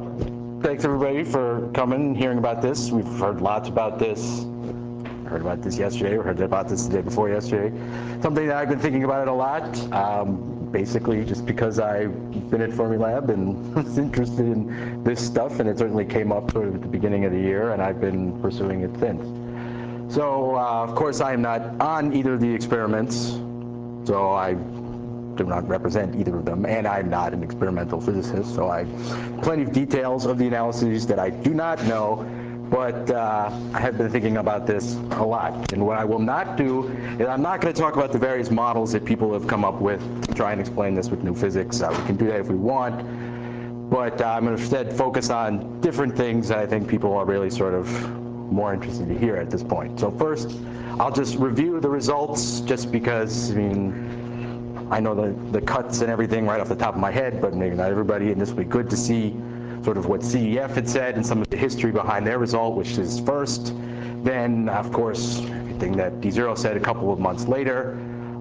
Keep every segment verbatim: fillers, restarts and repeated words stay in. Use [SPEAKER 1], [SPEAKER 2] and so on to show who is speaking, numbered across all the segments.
[SPEAKER 1] Thanks everybody for coming and hearing about this. We've heard lots about this. I heard about this yesterday. We heard about this the day before yesterday. Something that I've been thinking about it a lot. Um, basically, just because I've been at Fermilab and was interested in this stuff, and it certainly came up sort of at the beginning of the year, and I've been pursuing it since. So, uh, of course, I am not on either of the experiments, so I do not represent either of them, and I'm not an experimental physicist, so I have plenty of details of the analyses that I do not know, but uh, I have been thinking about this a lot. And what I will not do is I'm not going to talk about the various models that people have come up with to try and explain this with new physics. Uh, we can do that if we want, but uh, I'm going to instead focus on different things that I think people are really sort of more interested to hear at this point. So first, I'll just review the results, just because, I mean, I know the, the cuts and everything right off the top of my head, but maybe not everybody, and this will be good to see sort of what C E F had said and some of the history behind their result, which is first. Then, of course, everything that D zero said a couple of months later.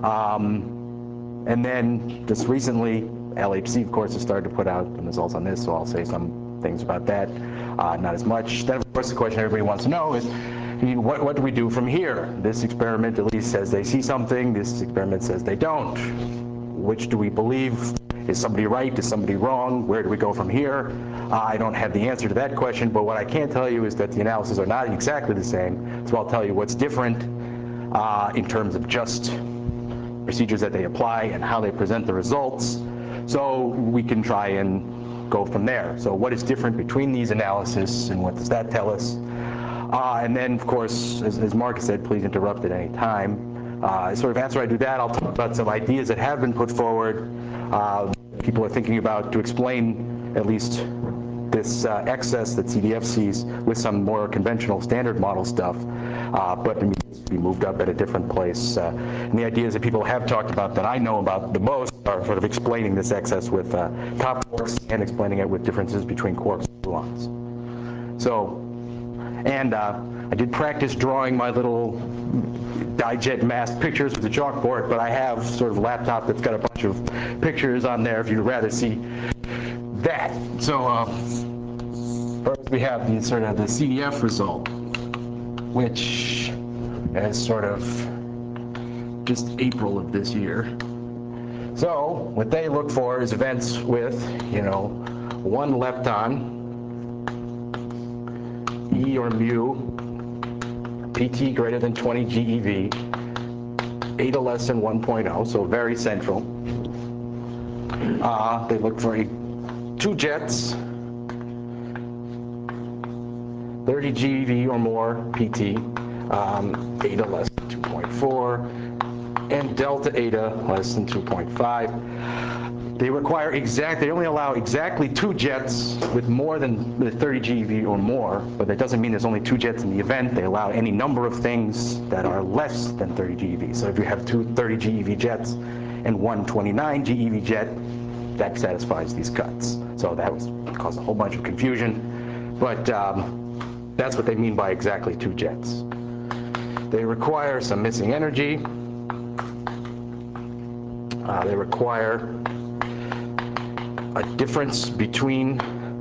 [SPEAKER 1] Um, and then, just recently, L H C, of course, has started to put out the results on this, so I'll say some things about that. Uh, not as much. Then, of course, the question everybody wants to know is, I mean, what, what do we do from here? This experiment at least says they see something. This experiment says they don't. Which do we believe? Is somebody right? Is somebody wrong? Where do we go from here? Uh, I don't have the answer to that question, but what I can tell you is that the analyses are not exactly the same. So I'll tell you what's different uh, in terms of just procedures that they apply and how they present the results. So we can try and go from there. So what is different between these analyses, and what does that tell us? Uh, and then, of course, as, as Mark said, please interrupt at any time. Uh, sort of after I do that, I'll talk about some ideas that have been put forward. Uh, people are thinking about to explain at least this uh, excess that C D F sees with some more conventional standard model stuff, uh, but it needs to be moved up at a different place. Uh, and the ideas that people have talked about that I know about the most are sort of explaining this excess with uh, top quarks and explaining it with differences between quarks and gluons. So. And uh, I did practice drawing my little Dijet masked pictures with the chalkboard, but I have sort of a laptop that's got a bunch of pictures on there if you'd rather see that. So uh, first we have the sort of the C D F result, which is sort of just April of this year. So what they look for is events with, you know, one lepton, E or mu, P T greater than twenty GeV, eta less than one point zero, so very central. Uh, they look for a, two jets, thirty GeV or more P T, um, eta less than two point four, and delta eta less than two point five. They require exact, they only allow exactly two jets with more than the thirty GeV or more, but that doesn't mean there's only two jets in the event. They allow any number of things that are less than thirty GeV. So if you have two thirty GeV jets and one twenty-nine GeV jet, that satisfies these cuts. So that was caused a whole bunch of confusion, but um, that's what they mean by exactly two jets. They require some missing energy. Uh, they require a difference between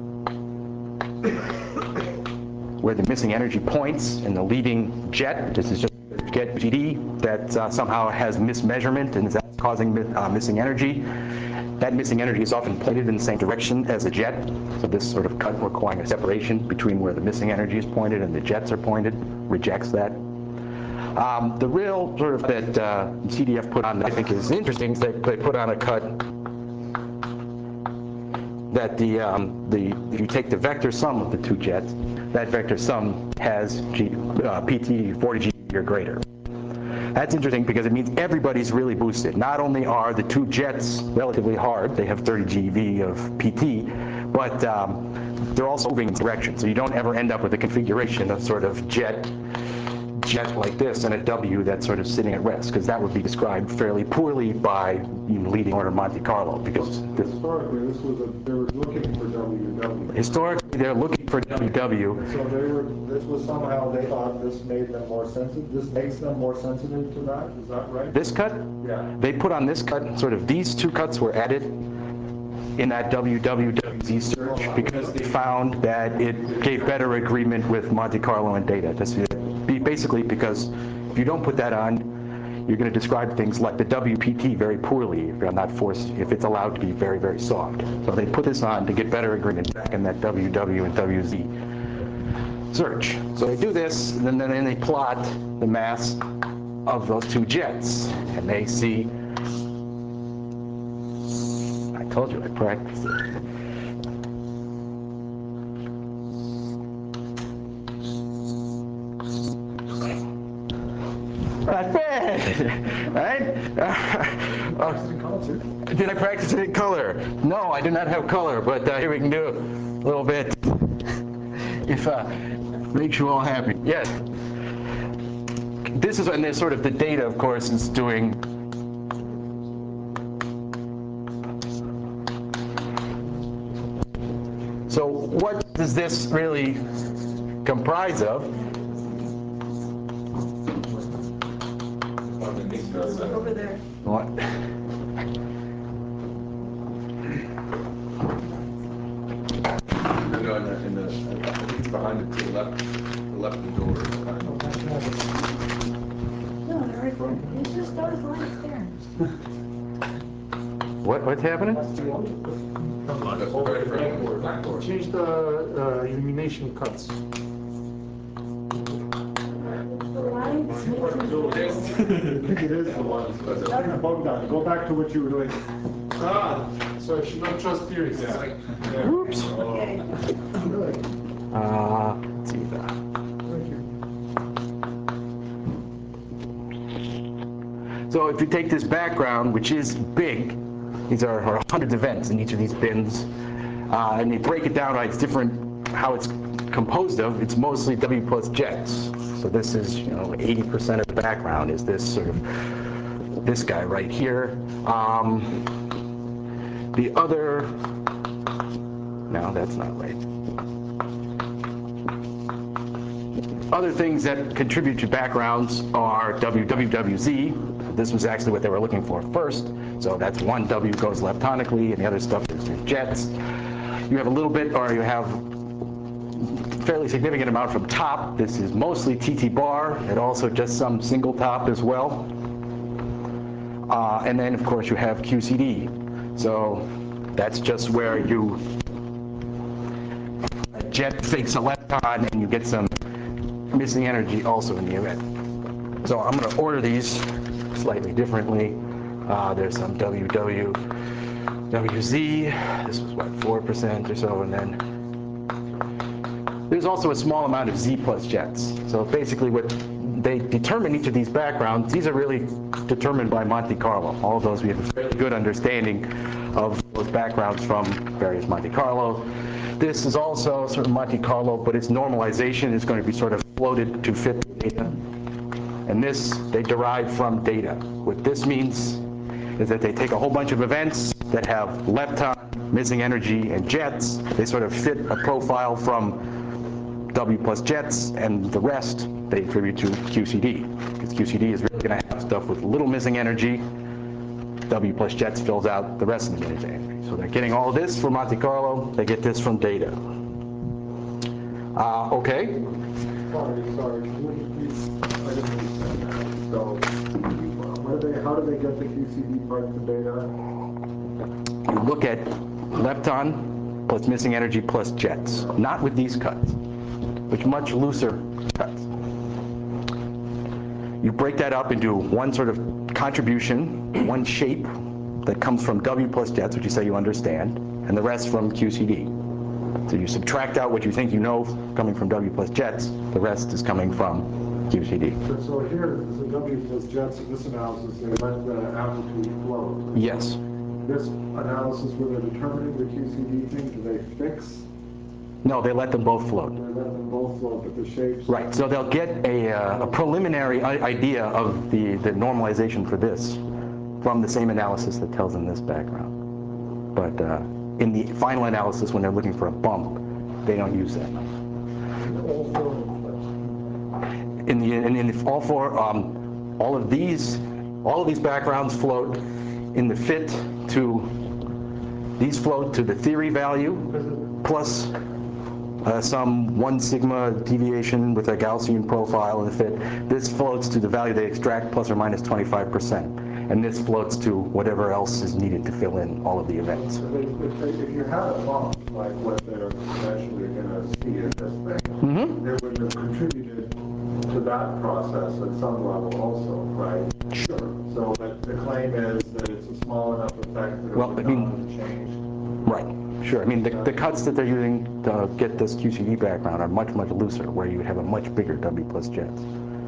[SPEAKER 1] where the missing energy points in the leading jet. This is just jet G D that uh, somehow has mismeasurement and is causing uh, missing energy. That missing energy is often pointed in the same direction as the jet. So this sort of cut requiring a separation between where the missing energy is pointed and the jets are pointed rejects that. Um, the real sort of that uh, C D F put on that I think is interesting is that they put on a cut that the, um, the, if you take the vector sum of the two jets, that vector sum has G, uh, P T forty GeV or greater. That's interesting because it means everybody's really boosted. Not only are the two jets relatively hard, they have thirty GeV of P T, but um, they're also moving in direction. So you don't ever end up with a configuration of sort of jet, jet like this and a W that's sort of sitting at rest, because that would be described fairly poorly by you know, leading order Monte Carlo. Because
[SPEAKER 2] this, historically, this was a, they were looking for W W.
[SPEAKER 1] Historically, they're looking for W W.
[SPEAKER 2] So they were. This was somehow they thought this made them more sensitive. This makes them more sensitive to that. Is that right?
[SPEAKER 1] This cut?
[SPEAKER 2] Yeah.
[SPEAKER 1] They put on this cut. Sort of these two cuts were added in that W W W Z search because they found that it gave better agreement with Monte Carlo and data. Just be- basically because if you don't put that on, you're going to describe things like the W P T very poorly if you're not forced, if it's allowed to be very, very soft. So they put this on to get better agreement back in that W W and W Z search. So they do this, and then, then they plot the mass of those two jets, and they see, I told you I practiced it. Not bad, right? Uh, uh, did I practice it in color? No, I do not have color, but uh, here we can do a little bit. If uh, makes you all happy. Yes. This is, and there's sort of the data, of course, is doing. So what does this really comprise of?
[SPEAKER 3] Over there.
[SPEAKER 1] What?
[SPEAKER 4] No, in the, in the, I think it's behind it to the left, the left of the door. is behind it.
[SPEAKER 3] No, they're right there. It's just those lines there.
[SPEAKER 1] What, what's happening?
[SPEAKER 4] That's the very front door.
[SPEAKER 2] Change the uh, illumination cuts.
[SPEAKER 3] The lines.
[SPEAKER 2] I think it is the ones. Bogdan, go back to what you were doing.
[SPEAKER 5] Ah, so I should not trust theories. Yeah. Like, yeah.
[SPEAKER 1] Oops.
[SPEAKER 3] Okay.
[SPEAKER 2] Good.
[SPEAKER 1] Uh, let's see that.
[SPEAKER 2] Thank you.
[SPEAKER 1] So if you take this background, which is big, these are, are hundreds of events in each of these bins, uh, and you break it down by its different, how it's composed of, it's mostly W plus jets. So this is, you know, eighty percent of the background is this sort of, this guy right here. Um, the other, no, that's not right. Other things that contribute to backgrounds are W W W Z. This was actually what they were looking for first. So that's one W goes leptonically, and the other stuff is your jets. You have a little bit, or you have a fairly significant amount from top. This is mostly T T bar, and also just some single top as well. Uh, and then, of course, you have Q C D. So that's just where you a jet fakes a lepton, and you get some missing energy also in the event. So I'm going to order these slightly differently. Uh, there's some W W W Z. This was what, four percent or so, and then there's also a small amount of Z plus jets. So basically, what they determine each of these backgrounds, these are really determined by Monte Carlo. All of those, we have a fairly good understanding of those backgrounds from various Monte Carlo. This is also sort of Monte Carlo, but its normalization is going to be sort of floated to fit the data. And this, they derive from data. What this means is that they take a whole bunch of events that have lepton, missing energy, and jets. They sort of fit a profile from W plus jets, and the rest they attribute to Q C D. Because Q C D is really going to have stuff with little missing energy. W plus jets fills out the rest of the missing energy. So they're getting all this from Monte Carlo. They get this from data. Uh, okay.
[SPEAKER 2] Sorry, sorry. Can you repeat? I didn't understand that. So, what do they, how do they get the Q C D part of the data?
[SPEAKER 1] You look at lepton plus missing energy plus jets, not with these cuts, which much looser cuts. You break that up into one sort of contribution, one shape that comes from W plus jets, which you say you understand, and the rest from Q C D. So you subtract out what you think you know coming from W plus jets, the rest is coming from Q C D.
[SPEAKER 2] So, so here, the W plus jets in this analysis, they let the amplitude float.
[SPEAKER 1] Yes.
[SPEAKER 2] This analysis where they're determining the Q C D thing, do they fix?
[SPEAKER 1] No, they let them both float.
[SPEAKER 2] They let them both float, but the shapes?
[SPEAKER 1] Right, so they'll get a, uh, a preliminary i- idea of the, the normalization for this from the same analysis that tells them this background. But uh, in the final analysis, when they're looking for a bump, they don't use that number.
[SPEAKER 2] All four.
[SPEAKER 1] In the in, in the, all four, um, all of these, all of these backgrounds float in the fit to These float to the theory value plus uh, some one sigma deviation with a Gaussian profile and fit. This floats to the value they extract plus or minus twenty-five percent. And this floats to whatever else is needed to fill in all of the events.
[SPEAKER 2] So they, if, they, if you had a bump, like what they're eventually going to see in this thing,
[SPEAKER 1] Mm-hmm.
[SPEAKER 2] it would have contributed to that process at some level also, right?
[SPEAKER 1] Sure.
[SPEAKER 2] So but the claim is that it's a small enough effect that it
[SPEAKER 1] Well,
[SPEAKER 2] would
[SPEAKER 1] I mean-
[SPEAKER 2] not have changed.
[SPEAKER 1] Right, sure. I mean, the, the cuts that they're using to get this Q C D background are much, much looser, where you would have a much bigger W plus jets.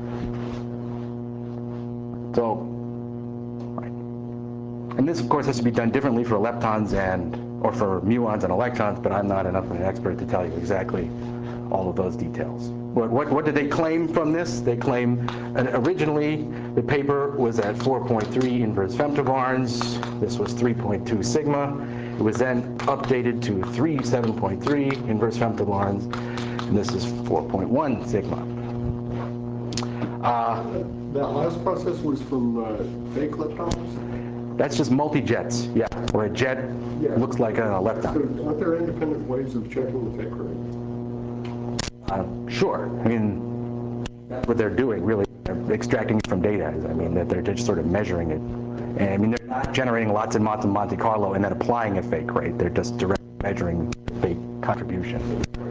[SPEAKER 1] So, right. And this, of course, has to be done differently for leptons and, or for muons and electrons, but I'm not enough of an expert to tell you exactly all of those details. What, what, what did they claim from this? They claim, and originally, the paper was at four point three inverse femtobarns. This was three point two sigma. It was then updated to three seven point three inverse femtobarns, and this is four point one sigma. Uh,
[SPEAKER 6] That last process was from uh, fake leptons?
[SPEAKER 1] that's just multi-jets, yeah, where a jet
[SPEAKER 6] Yeah.
[SPEAKER 1] looks like a
[SPEAKER 6] So
[SPEAKER 1] lepton.
[SPEAKER 6] aren't there independent ways of checking the fake rate?
[SPEAKER 1] Uh, sure, I mean, that's what they're doing, really. They're extracting it from data. I mean, that they're just sort of measuring it. And I mean, they're not generating lots and lots of Monte Carlo and then applying a fake rate. They're just directly measuring the fake contribution.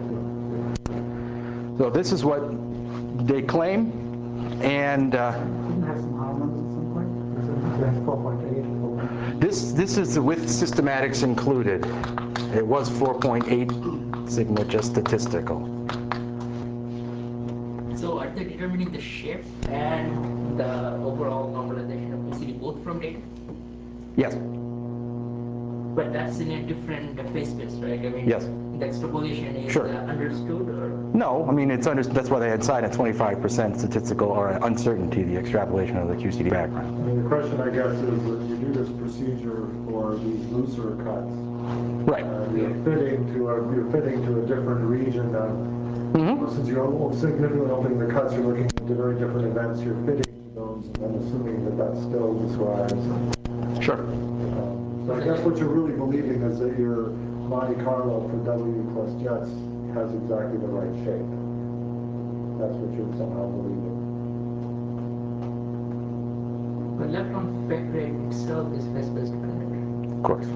[SPEAKER 1] So this is what they claim, and uh,
[SPEAKER 7] Didn't have some hormones at some point? That's four point eight, four point nine.
[SPEAKER 1] this this is with systematics included. It was four point eight sigma, just statistical.
[SPEAKER 7] So are they determining the shape and the overall normalization of Q C D both from data?
[SPEAKER 1] Yes,
[SPEAKER 7] But that's in a different phase space, right? I mean,
[SPEAKER 1] Yes.
[SPEAKER 7] the extrapolation is
[SPEAKER 1] Sure.
[SPEAKER 7] uh, understood or?
[SPEAKER 1] no, I mean, it's under, that's why they had signed a twenty-five percent statistical or uncertainty, the extrapolation of the Q C D background.
[SPEAKER 2] I mean, the question, I guess, is that you do this procedure for these looser cuts.
[SPEAKER 1] Right.
[SPEAKER 2] Uh, you're fitting to a you're fitting to a different region of.
[SPEAKER 1] Mm-hmm.
[SPEAKER 2] Since you're significantly opening the cuts, you're looking into very different events. You're fitting to those, and then assuming that that still describes.
[SPEAKER 1] Sure.
[SPEAKER 2] Um, so I guess what you're really believing is that your Monte Carlo for W plus jets has exactly the right shape. That's what you're somehow believing.
[SPEAKER 7] The lepton fake rate itself is phase space dependent.
[SPEAKER 1] Of course.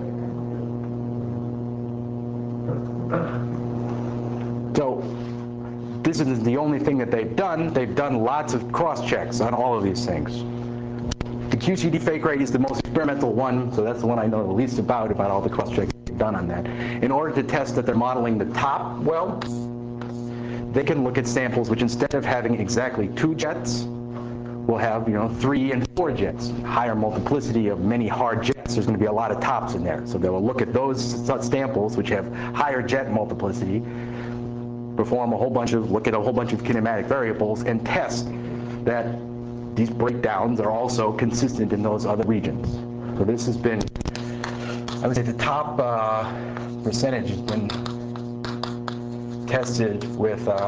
[SPEAKER 1] So this isn't the only thing that they've done. They've done lots of cross-checks on all of these things. The Q C D fake rate is the most experimental one, so that's the one I know the least about, about all the cross-checks they've done on that. In order to test that they're modeling the top well, they can look at samples which, instead of having exactly two jets, will have, you know, three and four jets. Higher multiplicity of many hard jets. There's going to be a lot of tops in there. So they will look at those samples which have higher jet multiplicity, perform a whole bunch of, look at a whole bunch of kinematic variables, and test that these breakdowns are also consistent in those other regions. So this has been, I would say the top uh, percentage has been tested with uh,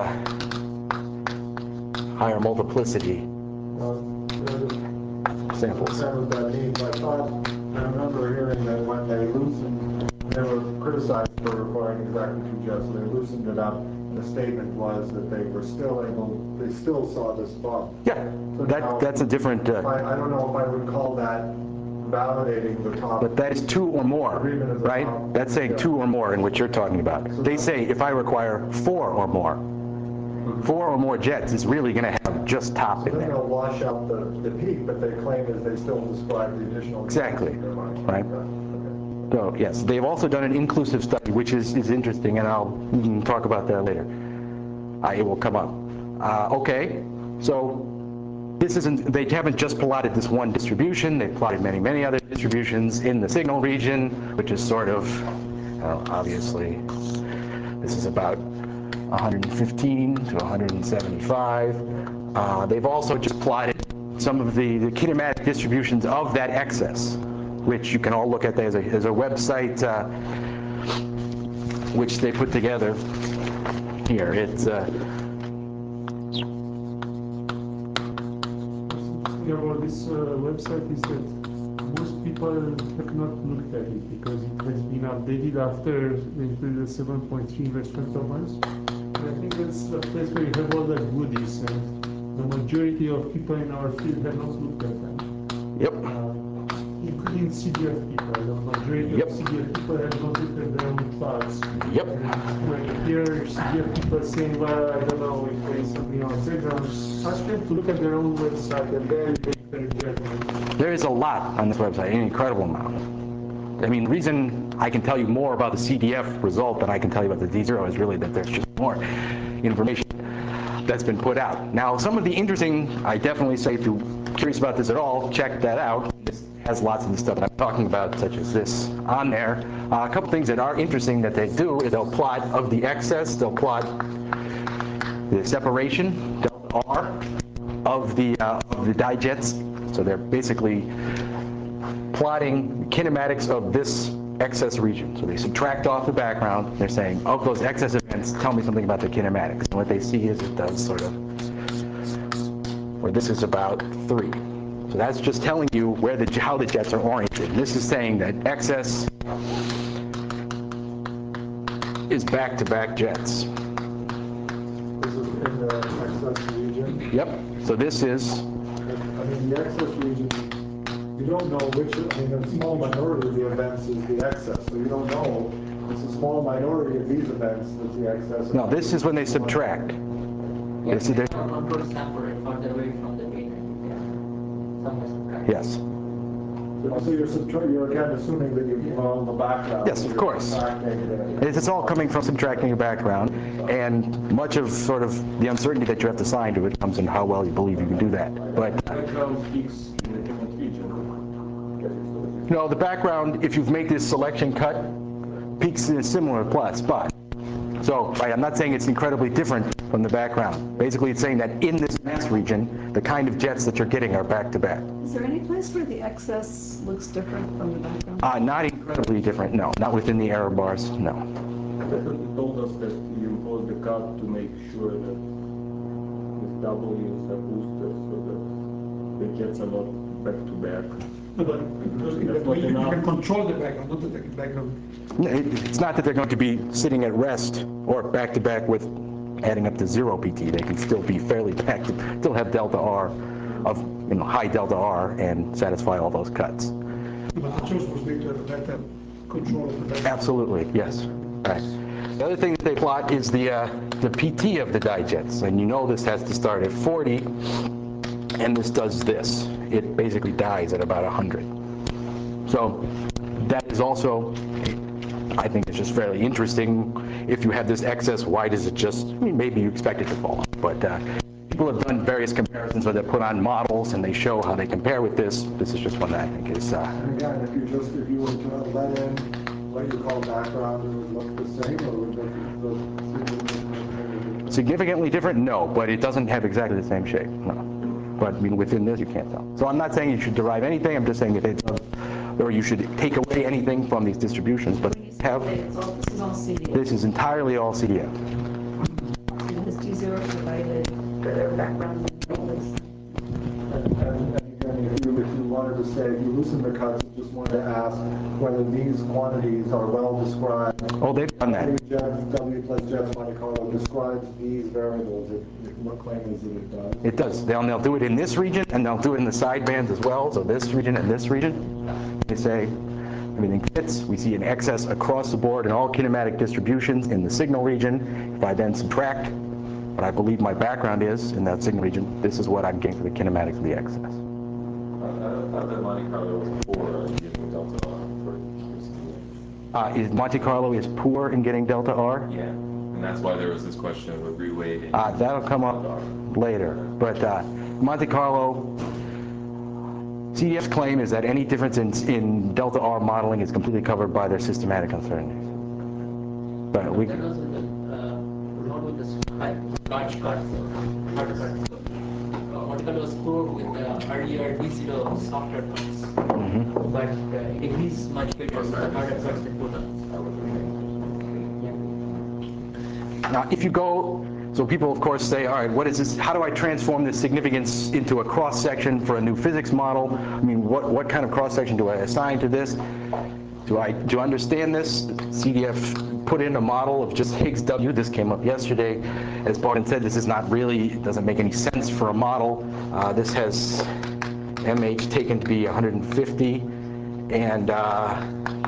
[SPEAKER 1] higher multiplicity
[SPEAKER 2] Well, there's
[SPEAKER 1] samples.
[SPEAKER 2] understand what that means. I thought, I remember hearing that when they loosened, they were criticized for requiring exactly two jets, so they loosened it up. And the statement was that they were still able, they still saw this bump.
[SPEAKER 1] Yeah, that, that's a different, uh,
[SPEAKER 2] I, I don't know if I would call that validating the top.
[SPEAKER 1] but that is two or more, right? That's saying two or more in what you're talking about. They say if I require four or more, four or more jets is really going to have just top
[SPEAKER 2] So
[SPEAKER 1] in
[SPEAKER 2] then
[SPEAKER 1] there.
[SPEAKER 2] they'll wash out the, the peak, but they claim is they still describe the additional.
[SPEAKER 1] Exactly,
[SPEAKER 2] in their mind.
[SPEAKER 1] right.
[SPEAKER 2] Okay.
[SPEAKER 1] So yes, they've also done an inclusive study, which is, is interesting, and I'll we can talk about that later. Uh, it will come up. Uh, okay, so this isn't, they haven't just plotted this one distribution, they've plotted many, many other distributions in the signal region, which is sort of, well, obviously, this is about one hundred fifteen to one hundred seventy-five. Uh, they've also just plotted some of the, the kinematic distributions of that excess, which you can all look at. There's a, there's a website uh, which they put together here. It's uh,
[SPEAKER 5] Yeah, well, this uh, website is it? most people have not looked at it because it has been updated after into the seven point three version of us. And I think that's the place where you have all the goodies, and the majority of people in our field have not looked at them.
[SPEAKER 1] Yep.
[SPEAKER 5] Uh, including C D F people. The majority
[SPEAKER 1] Yep.
[SPEAKER 5] of C D F people have not looked at their own plots.
[SPEAKER 1] Yep.
[SPEAKER 5] And when you hear C D F people saying, well, I don't know if there is something on Telegram, ask them to look at their own website and then make their judgment.
[SPEAKER 1] There is a lot on this website, an incredible amount. I mean, the reason I can tell you more about the C D F result than I can tell you about the D zero is really that there's just more information that's been put out. Now, some of the interesting, I definitely say, if you're curious about this at all, check that out. This has lots of the stuff that I'm talking about, such as this on there. Uh, a couple things that are interesting that they do is they'll plot of the excess, they'll plot the separation, delta R, of the, uh, of the digets. So they're basically plotting the kinematics of this excess region. So they subtract off the background. They're saying, of those excess events, tell me something about the kinematics. And what they see is it does sort of, where this is about three. So that's just telling you where the, how the jets are oriented. And this is saying that excess is back-to-back jets.
[SPEAKER 2] This is in the excess region.
[SPEAKER 1] Yep. So this is,
[SPEAKER 2] I mean, the excess region, you don't know which, I mean, a small minority of the events is the excess, so you don't know. It's a small minority of these events that's the excess.
[SPEAKER 1] no, this is when they subtract.
[SPEAKER 7] Yeah,
[SPEAKER 1] This is their,
[SPEAKER 7] control sample further away from the data. Yeah. Somewhere subtract.
[SPEAKER 1] yes.
[SPEAKER 2] So so you're subtracting, you're again assuming that you've known the background.
[SPEAKER 1] Yes, of
[SPEAKER 2] You're
[SPEAKER 1] course.
[SPEAKER 2] subtracting the-
[SPEAKER 1] It's it's all coming from subtracting a background, and much of sort of the uncertainty that you have to assign to it comes in how well you believe you can do that. But
[SPEAKER 4] Background peaks in a different region.
[SPEAKER 1] no, the background, if you make this selection cut, peaks in a similar plot spot. So, right, I'm not saying it's incredibly different from the background. Basically, it's saying that in this mass region, the kind of jets that you're getting are back-to-back.
[SPEAKER 3] Is there any place where the excess looks different from the background?
[SPEAKER 1] Uh, not incredibly different, no. Not within the error bars, no.
[SPEAKER 8] I thought you told us that you hold the cut to make sure that these W's are boosted so that the jets are not back to back.
[SPEAKER 5] But because in that way you can control the background, not the background.
[SPEAKER 1] No, it- It's not that they're going to be sitting at rest or back-to-back with adding up to zero P T. They can still be fairly back, still have delta R of, you know, high delta R and satisfy all those cuts.
[SPEAKER 5] But the choice was made to have better control of the background.
[SPEAKER 1] Absolutely, yes. Right. The other thing that they plot is the, uh, the P T of the digets. And you know this has to start at forty, and this does this. It basically dies at about one hundred. So that is also, I think it's just fairly interesting. If you have this excess, why does it just, I mean, maybe you expect it to fall. But uh, people have done various comparisons where they put on models and they show how they compare with this. This is just one that I think is, uh,
[SPEAKER 2] And again, if you just, if you were to let in what you call background, it would look the same, or would it look significantly?
[SPEAKER 1] significantly different? No, but it doesn't have exactly the same shape, no. But I mean, within this, you can't tell. So I'm not saying you should derive anything, I'm just saying if it's, or you should take away anything from these distributions, but
[SPEAKER 3] When you say
[SPEAKER 1] have,
[SPEAKER 3] that it's all, this is all C D F.
[SPEAKER 1] this is entirely all C D F.
[SPEAKER 3] And this D zero provided the background and all this.
[SPEAKER 2] And and again, if you, if you wanted to say, if you loosen the cuts, you just wanted to ask whether these quantities are well described.
[SPEAKER 1] Oh, they've done that.
[SPEAKER 2] W Jets, W plus Jets Monte Carlo describes these variables, it, it- what claim is that it does?
[SPEAKER 1] It does. They'll, they'll do it in this region, and they'll do it in the sidebands as well, so this region and this region. They say everything fits. We see an excess across the board in all kinematic distributions in the signal region. If I then subtract what I believe my background is in that signal region, this is what I'm getting for the kinematics of the excess.
[SPEAKER 8] I thought that Monte Carlo was poor at giving delta R for
[SPEAKER 1] Uh, is Monte Carlo is poor in getting delta R?
[SPEAKER 8] Yeah, and that's why there was this question of reweighting.
[SPEAKER 1] Uh, that'll come up later. But uh, Monte Carlo, C D F's claim is that any difference in, in delta R modeling is completely covered by their systematic uncertainties. But we,
[SPEAKER 7] That was with the, uh, not with the high, large cuts, hard cuts. Monte Carlo was poor with the earlier D zero softer cuts.
[SPEAKER 1] Mhm.
[SPEAKER 7] But uh, it agrees much better with the harder cuts than photons. Yeah.
[SPEAKER 1] Now, if you go, So people, of course, say, all right, what is this? How do I transform this significance into a cross-section for a new physics model? I mean, what, what kind of cross-section do I assign to this? Do I do I understand this? C D F put in a model of just Higgs W. This came up yesterday. As Bogdan said, this is not really, it doesn't make any sense for a model. Uh, this has M H taken to be one hundred fifty, and uh,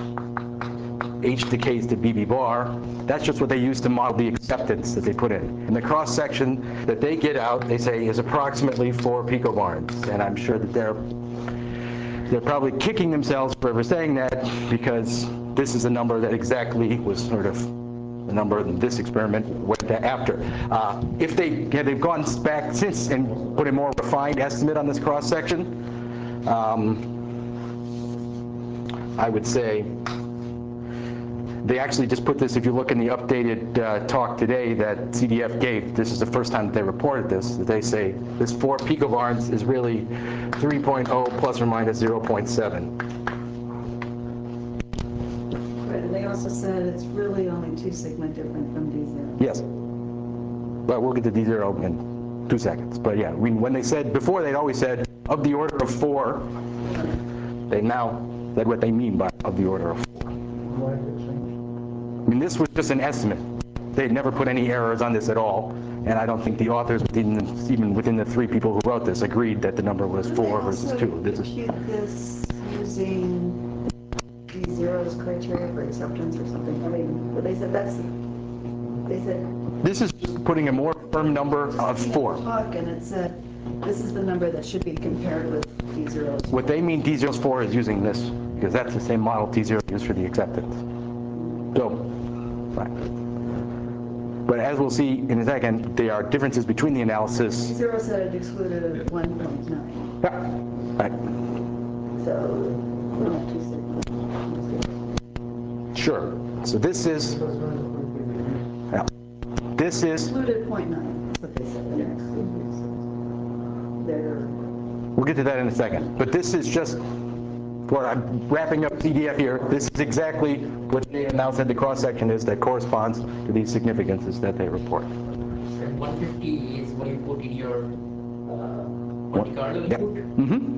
[SPEAKER 1] H decays to B B bar. That's just what they use to model the acceptance that they put in. And the cross-section that they get out, they say, is approximately four picobarns. And I'm sure that they're they're probably kicking themselves for ever saying that, because this is a number that exactly was sort of the number that this experiment went to after. Uh, if they have they've gone back since and put a more refined estimate on this cross-section, um, I would say they actually just put this, if you look in the updated uh, talk today that C D F gave, this is the first time that they reported this, that they say this four picobarns is really three point zero plus or minus zero point seven.
[SPEAKER 3] Right, and they also said it's really only two sigma different from D zero.
[SPEAKER 1] Yes. But we'll get to D zero in two seconds. But yeah, I mean, when they said, before they'd always said of the order of four, they now said what they mean by of the order of four.
[SPEAKER 2] Why did it change?
[SPEAKER 1] I mean, this was just an estimate. They'd never put any errors on this at all, and I don't think the authors, within, even within the three people who wrote this, agreed that the number was four versus two.
[SPEAKER 3] They
[SPEAKER 1] This
[SPEAKER 3] also
[SPEAKER 1] is,
[SPEAKER 3] compute this using D zero's criteria for acceptance or something. I mean, but they said that's, they said.
[SPEAKER 1] this is just putting a more firm number of four.
[SPEAKER 3] Talk, and it said this is the number that should be compared with D zero's.
[SPEAKER 1] What they mean D zero's four is using this, because that's the same model D zero used for the acceptance. So, right. But as we'll see in a second, there are differences between the analysis.
[SPEAKER 3] D zero said it excluded one point nine.
[SPEAKER 1] Yeah, right.
[SPEAKER 3] So, not two sigma.
[SPEAKER 1] Sure. So this is, yeah, this is,
[SPEAKER 3] Excluded zero point nine, that's what they said. They're,
[SPEAKER 1] we'll get to that in a second. But this is just, where I'm wrapping up C D F here, this is exactly what they have now said the cross-section is that corresponds to these significances that they report.
[SPEAKER 7] And one fifty is what you put in your uh, Monte Carlo
[SPEAKER 1] Yep.
[SPEAKER 7] input?
[SPEAKER 1] Mm-hmm.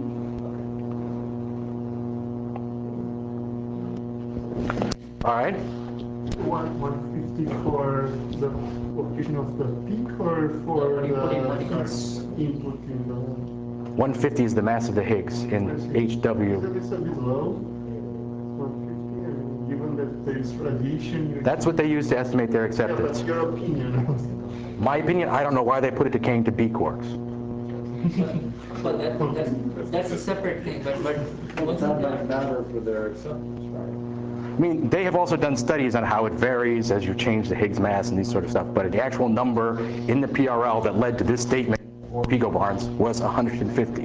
[SPEAKER 1] All right.
[SPEAKER 5] One, one fifty for the location of the peak or for
[SPEAKER 7] You put in
[SPEAKER 5] the
[SPEAKER 7] Monte Carlo.
[SPEAKER 5] Higgs input in the.
[SPEAKER 1] one hundred fifty is the mass of the Higgs in H
[SPEAKER 5] Is
[SPEAKER 1] W.
[SPEAKER 5] that it's a bit low? one fifty, I mean, given that there's radiation. you-
[SPEAKER 1] That's what they use to estimate their
[SPEAKER 5] Yeah,
[SPEAKER 1] acceptance.
[SPEAKER 5] but your opinion.
[SPEAKER 1] My opinion, I don't know why they put it decaying to B quarks.
[SPEAKER 7] Well, that, that's, that's a separate thing, but, but what's
[SPEAKER 2] That
[SPEAKER 7] in
[SPEAKER 2] might
[SPEAKER 7] there?
[SPEAKER 2] matter for their acceptance, right?
[SPEAKER 1] I mean, they have also done studies on how it varies as you change the Higgs mass and these sort of stuff, but the actual number in the P R L that led to this statement, four picobarns, was one hundred fifty.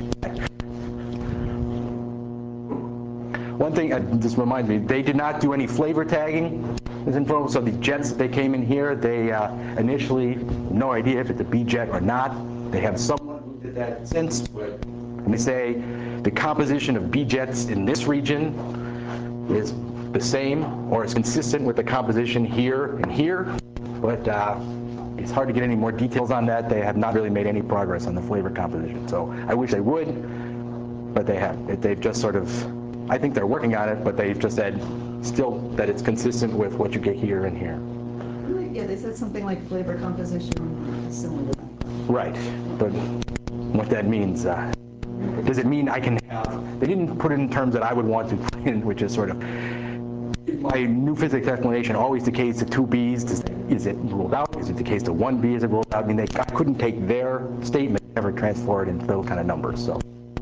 [SPEAKER 1] One thing, uh, this reminds me, they did not do any flavor tagging this info, so the jets that they came in here, they uh, initially, no idea if it's a B jet or not. They have someone who did that since, but and they say the composition of B jets in this region is the same or is consistent with the composition here and here, but uh, it's hard to get any more details on that. They have not really made any progress on the flavor composition, so I wish they would, but they have. They've just sort of, I think they're working on it, but they've just said still that it's consistent with what you get here and here.
[SPEAKER 3] yeah, they said something like flavor composition is similar to that.
[SPEAKER 1] Right, but what that means, uh, does it mean I can have, they didn't put it in terms that I would want to put in, which is sort of, my new physics explanation always decays to two B's. Does, is it ruled out? Is it decays to one B? Is it ruled out? I mean, they I couldn't take their statement and ever transfer it into those kind of numbers, so.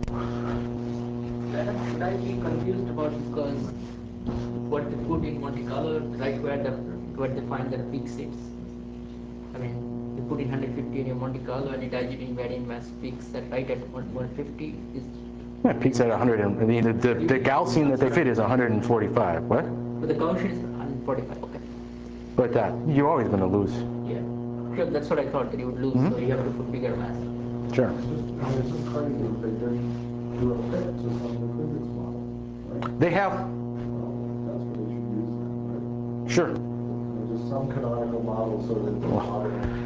[SPEAKER 7] Should I be confused about because what they put in Monte Carlo, right where the where they find the peak sits? I mean, you put in one hundred fifty in your Monte Carlo and it hydrogen variant mass peaks at right at one fifty is.
[SPEAKER 1] Yeah, it peaks at one hundred, and the, the, the Gaussian that they fit is one hundred forty-five, what?
[SPEAKER 7] But the Gaussian is one forty-five, okay.
[SPEAKER 1] But uh, you're always going to lose.
[SPEAKER 7] Yeah, sure, that's what I thought, that you would lose,
[SPEAKER 1] Mhm.
[SPEAKER 7] so you have to put bigger mass.
[SPEAKER 1] Sure.
[SPEAKER 2] It's just, I mean, it's just crazy that they didn't do a fit to some of the physics model, right?
[SPEAKER 1] They have,
[SPEAKER 2] Well, that's what they should use then, right?
[SPEAKER 1] sure.
[SPEAKER 2] There's just some canonical model so that the model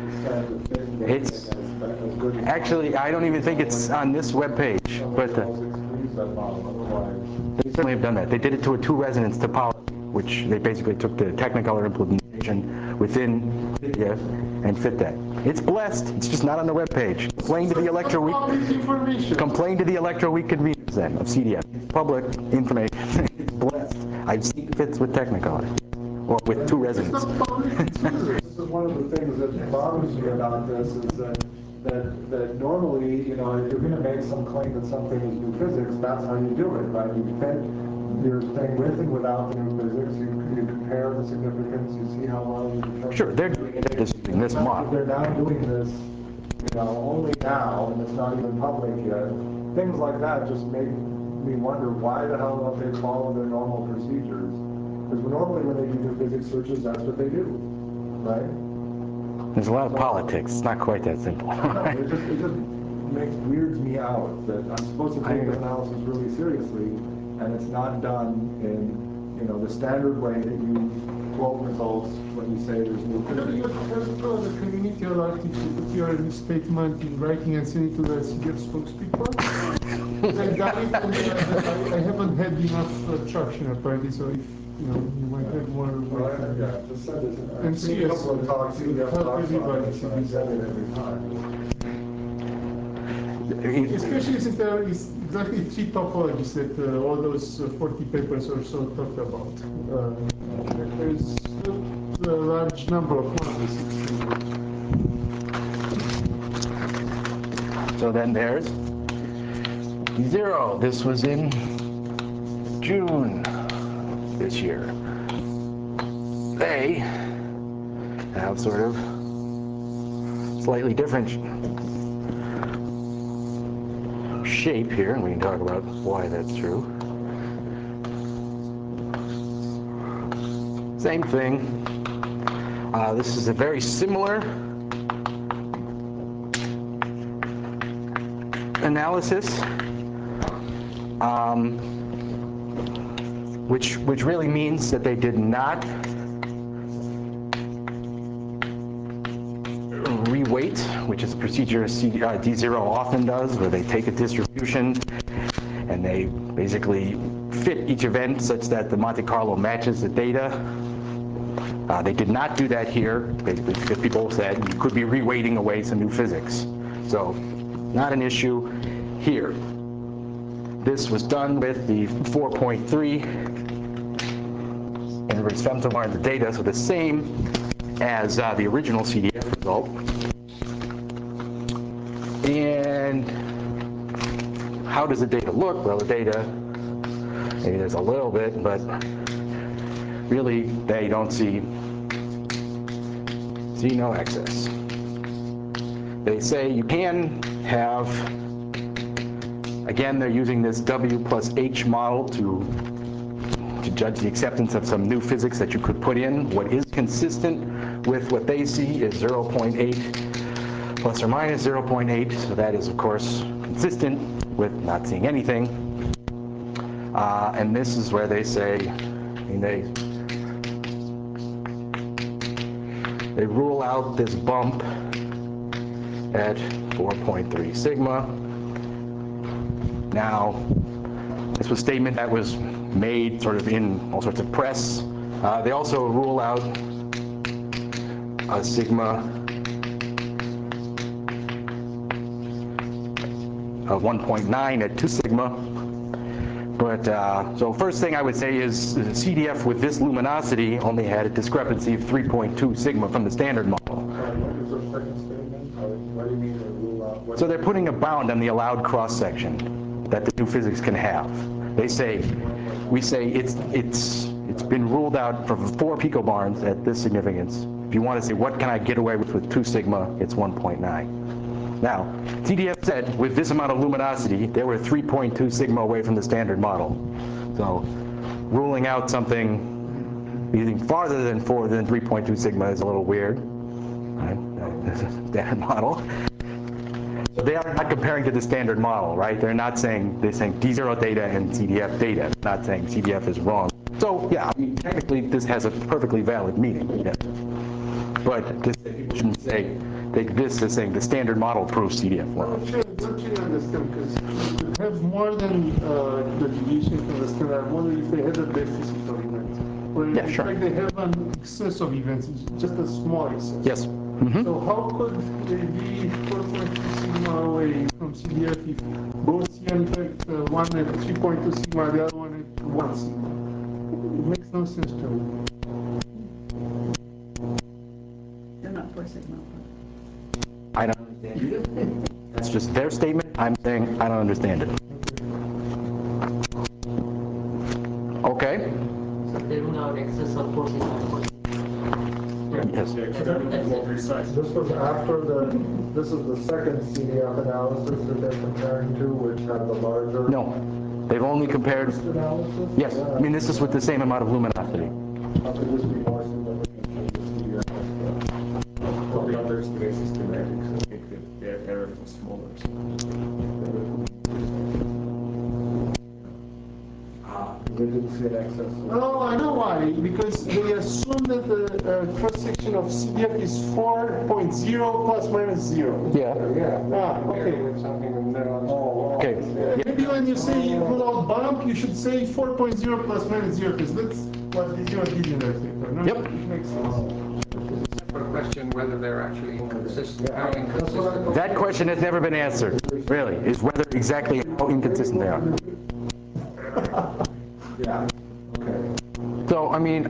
[SPEAKER 2] standard thing, but
[SPEAKER 1] It's-
[SPEAKER 2] as, as good as
[SPEAKER 1] Actually, I don't even think it's on this webpage, but uh,
[SPEAKER 2] use that model, otherwise.
[SPEAKER 1] they certainly have done that. They did it to a two resonance topology, which they basically took the Technicolor implementation within C D F and fit that. It's blessed, it's just not on the webpage. Complain to the Electro Week.
[SPEAKER 2] Information.
[SPEAKER 1] Complain to the Electro Week conveners then of C D F. Public information. It's blessed. I've seen it fits with Technicolor, or with two resonance.
[SPEAKER 2] This is one of the things that bothers me about this is that, that, that normally, you know, if you're gonna make some claim that something is new physics, that's how you do it, right? You fit your thing with and without the new physics, you, you compare the significance, you see how well you determine.
[SPEAKER 1] Sure, they're doing it just using this
[SPEAKER 2] The fact that
[SPEAKER 1] model.
[SPEAKER 2] they're now doing this, you know, only now, and it's not even public yet, things like that just make me wonder why the hell don't they follow their normal procedures? Because normally when they do new physics searches, that's what they do, right?
[SPEAKER 1] There's a lot of politics. It's not quite that simple.
[SPEAKER 2] No, it just, it just makes, weirds me out that I'm supposed to take this analysis really seriously, and it's not done in, you know, the standard way that you quote results when you say there's new
[SPEAKER 5] You
[SPEAKER 2] physics.
[SPEAKER 5] have uh, the community allowed to put your statement in writing and send it to the C D F spokespeople? I doubt it, and uh, I, I haven't had enough uh, traction apparently, so if, you know, you might have more
[SPEAKER 2] Well,
[SPEAKER 5] work.
[SPEAKER 2] I- Yeah, just send it.
[SPEAKER 5] And
[SPEAKER 2] I've seen a couple of
[SPEAKER 5] seriously,
[SPEAKER 2] talks, C D F
[SPEAKER 5] help
[SPEAKER 2] talks on
[SPEAKER 5] everybody
[SPEAKER 2] this,
[SPEAKER 5] to
[SPEAKER 2] and I
[SPEAKER 5] do
[SPEAKER 2] send it
[SPEAKER 5] that.
[SPEAKER 2] every time.
[SPEAKER 5] Especially since there is exactly three topologies that uh, all those uh, forty papers or so talk about. Uh, there's a large number of ones.
[SPEAKER 1] So then there's zero. This was in June this year. They have sort of slightly different shape here, and we can talk about why that's true. Same thing. Uh, this is a very similar analysis, um, which which really means that they did not reweight, which is a procedure C, uh, D zero often does, where they take a distribution and they basically fit each event such that the Monte Carlo matches the data. Uh, they did not do that here, basically because people said you could be reweighting away some new physics. So, not an issue here. This was done with the four point three inverse femtobarn the data, so the same as uh, the original C D F result. And how does the data look? Well, the data, maybe there's a little bit, but really they don't see, see no excess. They say you can have, again, they're using this W plus H model to, to judge the acceptance of some new physics that you could put in. What is consistent with what they see is zero point eight plus or minus zero point eight, so that is, of course, consistent with not seeing anything. Uh, and this is where they say, I mean, they, they rule out this bump at four point three sigma. Now, this was a statement that was made sort of in all sorts of press. Uh, they also rule out a sigma of one point nine at two sigma. But, uh, so first thing I would say is uh, C D F with this luminosity only had a discrepancy of three point two sigma from the standard model.
[SPEAKER 2] Sorry, what is the second statement? Uh, What do you mean they rule out? what-
[SPEAKER 1] So they're putting a bound on the allowed cross-section that the new physics can have. They say, we say it's, it's, it's been ruled out for four picobarns at this significance. If you want to say, what can I get away with with two sigma, it's one point nine. Now, T D F said with this amount of luminosity, they were three point two sigma away from the standard model. So ruling out something using farther than four than three point two sigma is a little weird. Right? Standard model. So they are not comparing to the standard model, right? They're not saying, they're saying D zero data and C D F data, not saying C D F is wrong. So yeah, I mean, technically this has a perfectly valid meaning. Yeah. But this shouldn't say, take this as saying the standard model proves C D F
[SPEAKER 5] I'm
[SPEAKER 1] well.
[SPEAKER 5] not sure, I'm not sure I understand, because you have more than uh, the deviation from the standard. I wonder if they had a deficit of events. Or
[SPEAKER 1] Yeah,
[SPEAKER 5] in
[SPEAKER 1] sure.
[SPEAKER 5] fact, they have an excess of events, it's just a small excess.
[SPEAKER 1] Yes. Mhm.
[SPEAKER 5] So how could they be four point two sigma away from C D F if both see in fact uh, one at three point two sigma, the other one at one sigma? It makes no sense to me.
[SPEAKER 3] They're not four sigma.
[SPEAKER 1] I don't understand either. That's just their statement. I'm saying I don't understand it. Okay?
[SPEAKER 7] So they rule out excess of four sigma. four sigma.
[SPEAKER 1] Yes.
[SPEAKER 8] The experiment is more precise.
[SPEAKER 2] This was after the, this is the second C D F analysis that they're comparing to, which had the larger.
[SPEAKER 1] No. They've only compared,
[SPEAKER 2] First analysis?
[SPEAKER 1] yes. I mean, this is with the same amount of luminosity.
[SPEAKER 2] How could this be more significant than the C D F?
[SPEAKER 8] Probably under space schematics, I think that their error was smaller.
[SPEAKER 2] They didn't see an excess.
[SPEAKER 5] Oh, I know why. Because they assume that the uh, cross section of C D F is four point zero plus minus zero.
[SPEAKER 1] Yeah.
[SPEAKER 2] Yeah.
[SPEAKER 5] Ah, okay.
[SPEAKER 2] Something in the middle. Oh,
[SPEAKER 1] Okay.
[SPEAKER 5] Uh, Maybe when you say you rule out bump, you should say four point zero plus minus zero, because that's what the zero did in that paper. No?
[SPEAKER 1] Yep.
[SPEAKER 5] It makes sense.
[SPEAKER 9] Separate question whether they're actually inconsistent, how inconsistent.
[SPEAKER 1] That question has never been answered, really, is whether exactly how inconsistent they are.
[SPEAKER 2] Yeah. Okay.
[SPEAKER 1] So, I mean,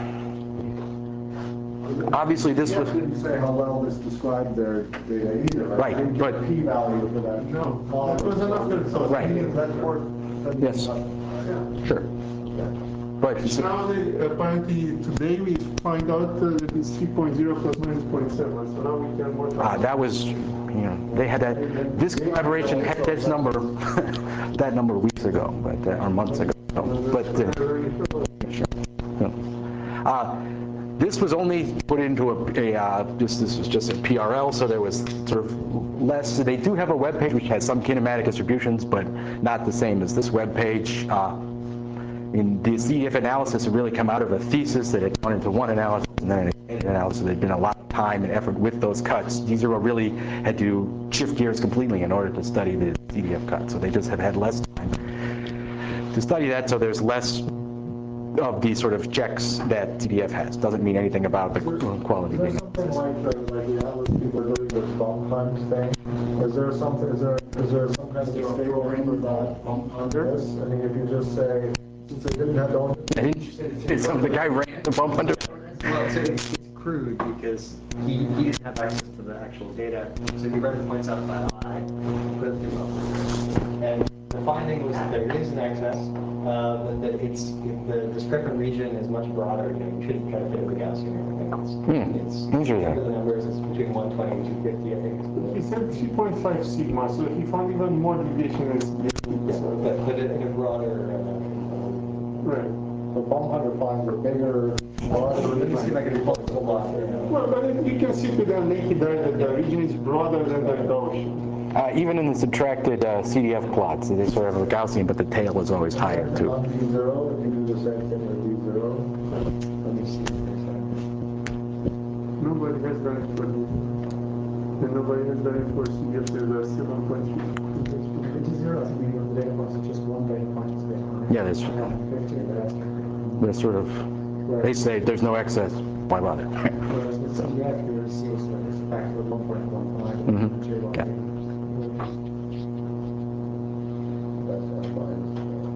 [SPEAKER 1] obviously this
[SPEAKER 2] Yeah,
[SPEAKER 1] was,
[SPEAKER 2] didn't say how well this described their data either.
[SPEAKER 1] Right,
[SPEAKER 2] They didn't
[SPEAKER 1] but-
[SPEAKER 2] give a p-value for that.
[SPEAKER 5] No, that was an afterthought.
[SPEAKER 1] Right.
[SPEAKER 2] That's worth.
[SPEAKER 1] Yes. sure. But,
[SPEAKER 5] Now, they, apparently, today we find out uh, that it's three point zero plus minus zero point seven, so now we can work
[SPEAKER 1] uh,
[SPEAKER 5] out.
[SPEAKER 1] that was, you know, they had that, this collaboration had this number, that number weeks ago, but, uh, or months ago. So, But, uh, uh, this was only put into a, a uh, just, this was just a P R L, so there was sort of less. They do have a web page which has some kinematic distributions, but not the same as this web page. Uh, in the C D F analysis, it really come out of a thesis that had gone into one analysis and then an extended analysis. There'd been a lot of time and effort with those cuts. D zero really had to shift gears completely in order to study the C D F cut, so they just have had less time to study that, so there's less of these sort of checks that C D F has. Doesn't mean anything about the quality
[SPEAKER 2] Is there
[SPEAKER 1] being.
[SPEAKER 2] something like the, like the Atlas people are doing this bump hunt thing? Is there something, is there, is there some kind of statement for that bump hunter? This? I mean, if you just say, since they didn't have, don't.
[SPEAKER 1] Did some, the guy ran the bump under?
[SPEAKER 10] Well, so it's, it's crude because he, he didn't have access to the actual data, so he read the points out by eye, and put it through buffer. And the finding was that there is an excess, uh, but that it's, if the discrepant region is much broader, you know, you shouldn't try to fit in the Gaussian or anything. It's,
[SPEAKER 1] Hmm,
[SPEAKER 10] it's,
[SPEAKER 1] interesting.
[SPEAKER 10] under the numbers, it's between one twenty and two fifty, I think.
[SPEAKER 5] He said three point five sigma, so he found even more deviation than C D F.
[SPEAKER 10] Yeah, but, but in a broader, uh,
[SPEAKER 5] Right.
[SPEAKER 2] The bump hunter finds a bigger, broader.
[SPEAKER 10] let me see if I can pull, pull off there.
[SPEAKER 5] Well, but you can see with the naked eye that the region is broader than the Gaussian.
[SPEAKER 1] Uh, even in the subtracted uh, C D F plots, they sort of have a Gaussian, but the tail is always higher too.
[SPEAKER 2] On D zero, if you do the same thing with D zero.
[SPEAKER 10] Let me see.
[SPEAKER 5] Nobody has done it for D zero. And nobody has done it for C D F, there's a seven point three.
[SPEAKER 11] D zero, I think we use the data points, it's just one data point. So they-
[SPEAKER 1] Yeah, that's,
[SPEAKER 11] fifty, the rest are-
[SPEAKER 1] that's sort of, they say there's no excess, why bother?
[SPEAKER 11] Whereas with C D F, you see it's like it's a factor of one point one five.
[SPEAKER 1] Mhm. Okay.
[SPEAKER 2] That's our bias.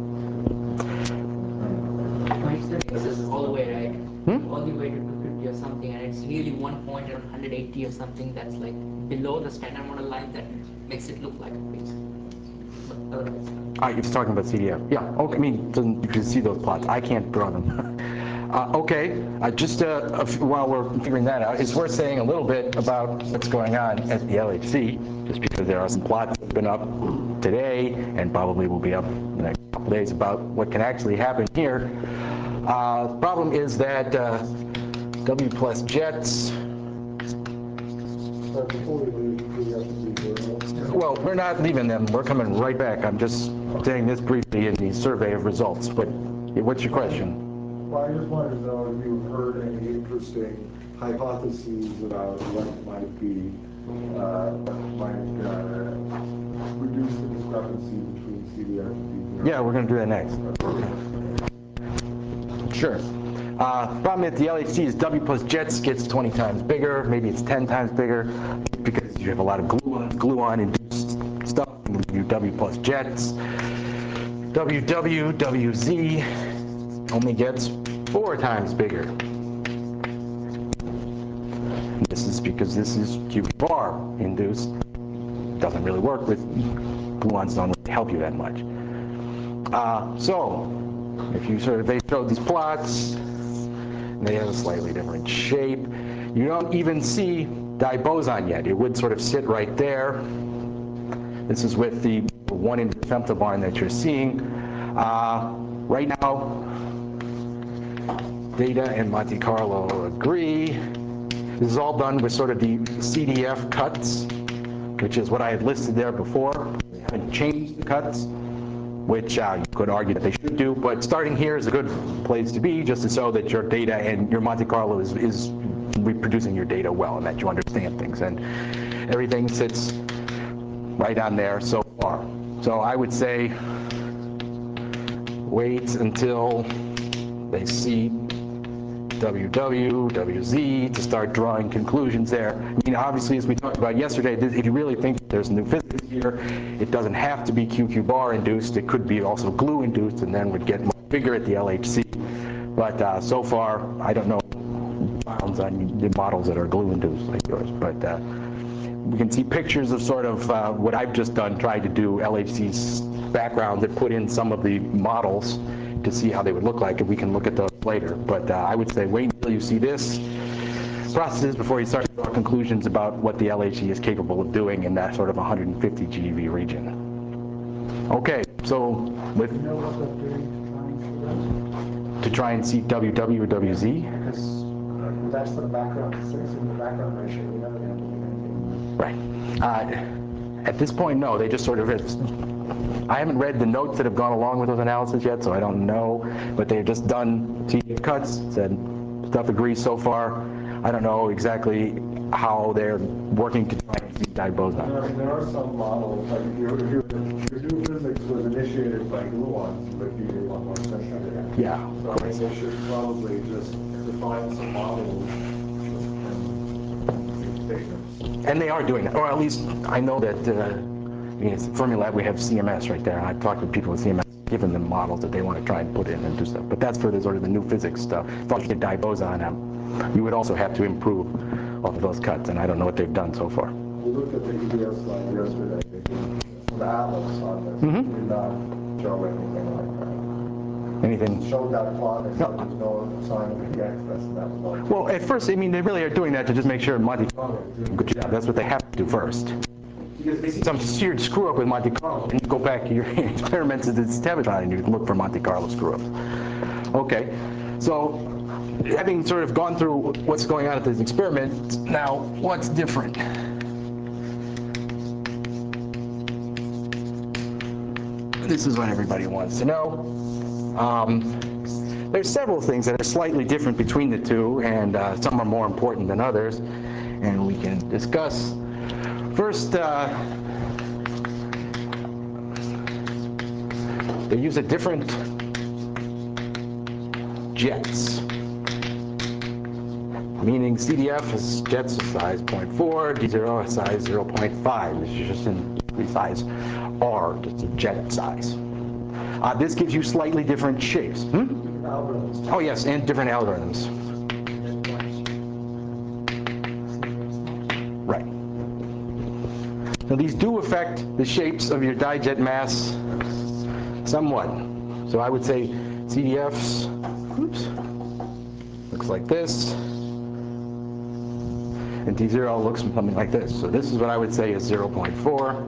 [SPEAKER 7] When it's the excess all the way, right?
[SPEAKER 1] Hmm?
[SPEAKER 7] All the way to two fifty or something, and it's really one point around one hundred eighty or something that's like below the standard model line that makes it look like a fix. But otherwise,
[SPEAKER 1] Uh, you're talking about C D F. Yeah, okay, I mean, then you can see those plots. I can't draw them. Uh, okay, uh, just uh, a f- while we're figuring that out, it's worth saying a little bit about what's going on at the L H C, just because there are some plots that have been up today and probably will be up in the next couple days about what can actually happen here. Uh, the problem is that uh, W plus jets,
[SPEAKER 2] So before we leave, we have to D zero.
[SPEAKER 1] well, we're not leaving them. We're coming right back. I'm just saying this briefly in the survey of results. But what's your question?
[SPEAKER 2] Well, I just wanted to know if you've heard any interesting hypotheses about what might be, uh, what might uh, reduce the discrepancy between C D F and D zero.
[SPEAKER 1] Yeah, we're going to do that next. Sure. Uh, problem with the L H C is W plus jets gets twenty times bigger, maybe it's ten times bigger, because you have a lot of gluon, gluon induced stuff, and you W plus jets. W W, W Z only gets four times bigger. This is because this is Q bar induced. Doesn't really work with gluons, don't really help you that much. Uh, so, if you sort of, they showed these plots, and they have a slightly different shape. You don't even see diboson yet. It would sort of sit right there. This is with the one inverse femtobarn that you're seeing. Uh, right now, Data and Monte Carlo agree. This is all done with sort of the C D F cuts, which is what I had listed there before. We haven't changed the cuts, which uh, you could argue that they should do, but starting here is a good place to be, just to show that your data and your Monte Carlo is, is reproducing your data well and that you understand things. And everything sits right on there so far. So I would say wait until they see W W, W Z to start drawing conclusions there. I mean, obviously, as we talked about yesterday, if you really think there's new physics here, it doesn't have to be Q Q bar induced. It could be also glue induced, and then would get much bigger at the L H C. But uh, so far, I don't know bounds on the models that are glue induced like yours. But uh, we can see pictures of sort of uh, what I've just done, tried to do L H C's background and put in some of the models to see how they would look like, and we can look at those later. But uh, I would say wait until you see this processes before you start to draw conclusions about what the L H C is capable of doing in that sort of one hundred fifty G eV region. Okay, so with
[SPEAKER 11] You know what they're doing to try and see that?
[SPEAKER 1] to try and see W W or W Z?
[SPEAKER 11] Because uh, that's for the background, it's in the background ratio, you're never going to believe anything.
[SPEAKER 1] Right. Uh, at this point, no, they just sort of, I haven't read the notes that have gone along with those analysis yet, so I don't know, but they've just done C D F cuts, said stuff agrees so far. I don't know exactly how they're working to try and see diboson.
[SPEAKER 2] There are, there are some models, like if your, if your, your new physics was initiated by gluons, you would be a lot more sensitive.
[SPEAKER 1] Yeah.
[SPEAKER 2] So I mean, they should probably just define some models and make statements.
[SPEAKER 1] And they are doing that, or at least I know that uh, I mean, it's Fermilab, we have C M S right there, and I've talked to people with C M S, given them models that they want to try and put in and do stuff. But that's for the sort of the new physics stuff. If you get diboson out, you would also have to improve off of those cuts, and I don't know what they've done so far.
[SPEAKER 2] We looked at the E D S slide yesterday, the atlas on this,
[SPEAKER 1] Mm-hmm.
[SPEAKER 2] did not show anything like that.
[SPEAKER 1] Anything?
[SPEAKER 2] It showed that plot, and
[SPEAKER 1] No.
[SPEAKER 2] said there's no sign of the excess, and that was all.
[SPEAKER 1] Well, at first, I mean, they really are doing that to just make sure Monte Carlo is doing a good job. That's what they have to do first. Because they see some seared screw up with Monte Carlo, and you go back to your experiments at the Tabitha and you can look for Monte Carlo screw ups. Okay, so having sort of gone through what's going on at this experiment, now what's different? This is what everybody wants to know. Um, there's several things that are slightly different between the two, and uh, some are more important than others, and we can discuss. First, uh, they use a different jets, meaning C D F is jets of size zero point four, D zero is size zero point five. This is just in size R, just a jet size. Uh, this gives you slightly different shapes. Hmm?
[SPEAKER 11] Algorithms.
[SPEAKER 1] Oh yes, and different algorithms. Right. Now these do affect the shapes of your dijet mass somewhat. So I would say C D Fs, oops, looks like this, and D zero looks something like this. So this is what I would say is zero point four.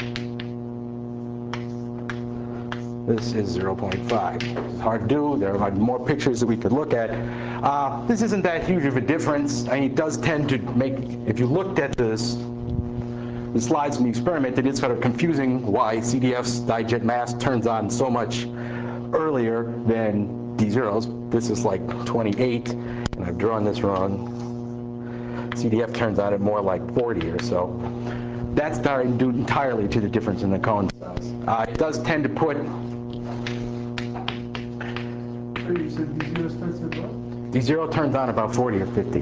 [SPEAKER 1] This is zero point five. It's hard to do. There are more pictures that we could look at. Uh, this isn't that huge of a difference. I mean, it does tend to make, if you looked at this, the slides from the experiment, it is sort of confusing why C D F's dijet mass turns on so much earlier than D zeros. This is like twenty-eight, and I've drawn this wrong. C D F turns on at more like forty or so. That's due entirely to the difference in the cone size. Uh, it does tend to put...
[SPEAKER 5] You said D zero starts at what?
[SPEAKER 1] D zero turns on about forty or fifty.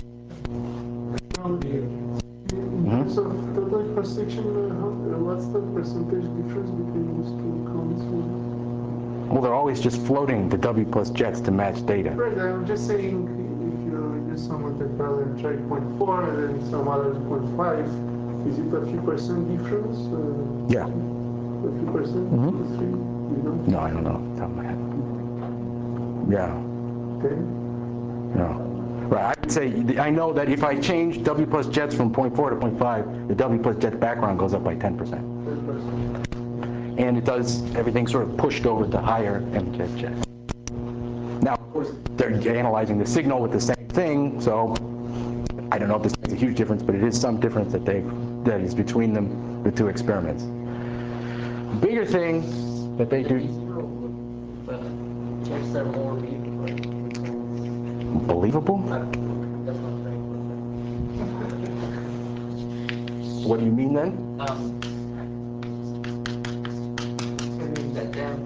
[SPEAKER 5] Mm-hmm. So the like cross section, uh, how, uh, what's the percentage difference between these two cones?
[SPEAKER 1] Well, they're always just floating the W plus jets to match data.
[SPEAKER 5] Right, I'm just saying if you use some of the parallel try zero point four and then some others zero point five, is it a few percent difference? Uh,
[SPEAKER 1] yeah.
[SPEAKER 5] A few percent?
[SPEAKER 1] Mm-hmm.
[SPEAKER 5] Two, three? You know?
[SPEAKER 1] No, I don't know off the top of my head. Yeah.
[SPEAKER 5] Okay.
[SPEAKER 1] No. Right, I would say, I know that if I change W plus jets from zero point four to zero point five, the W plus jet background goes up by ten percent.
[SPEAKER 5] ten percent.
[SPEAKER 1] And it does, everything sort of pushed over to higher M jet jets. Now, of course, they're analyzing the signal with the same thing, so I don't know if this makes a huge difference, but it is some difference that they that is between them, the two experiments. Bigger thing that they do.
[SPEAKER 7] Jets are more beautiful.
[SPEAKER 1] Believable?
[SPEAKER 7] That's not right.
[SPEAKER 1] What do you mean then?
[SPEAKER 7] Um, I mean that them.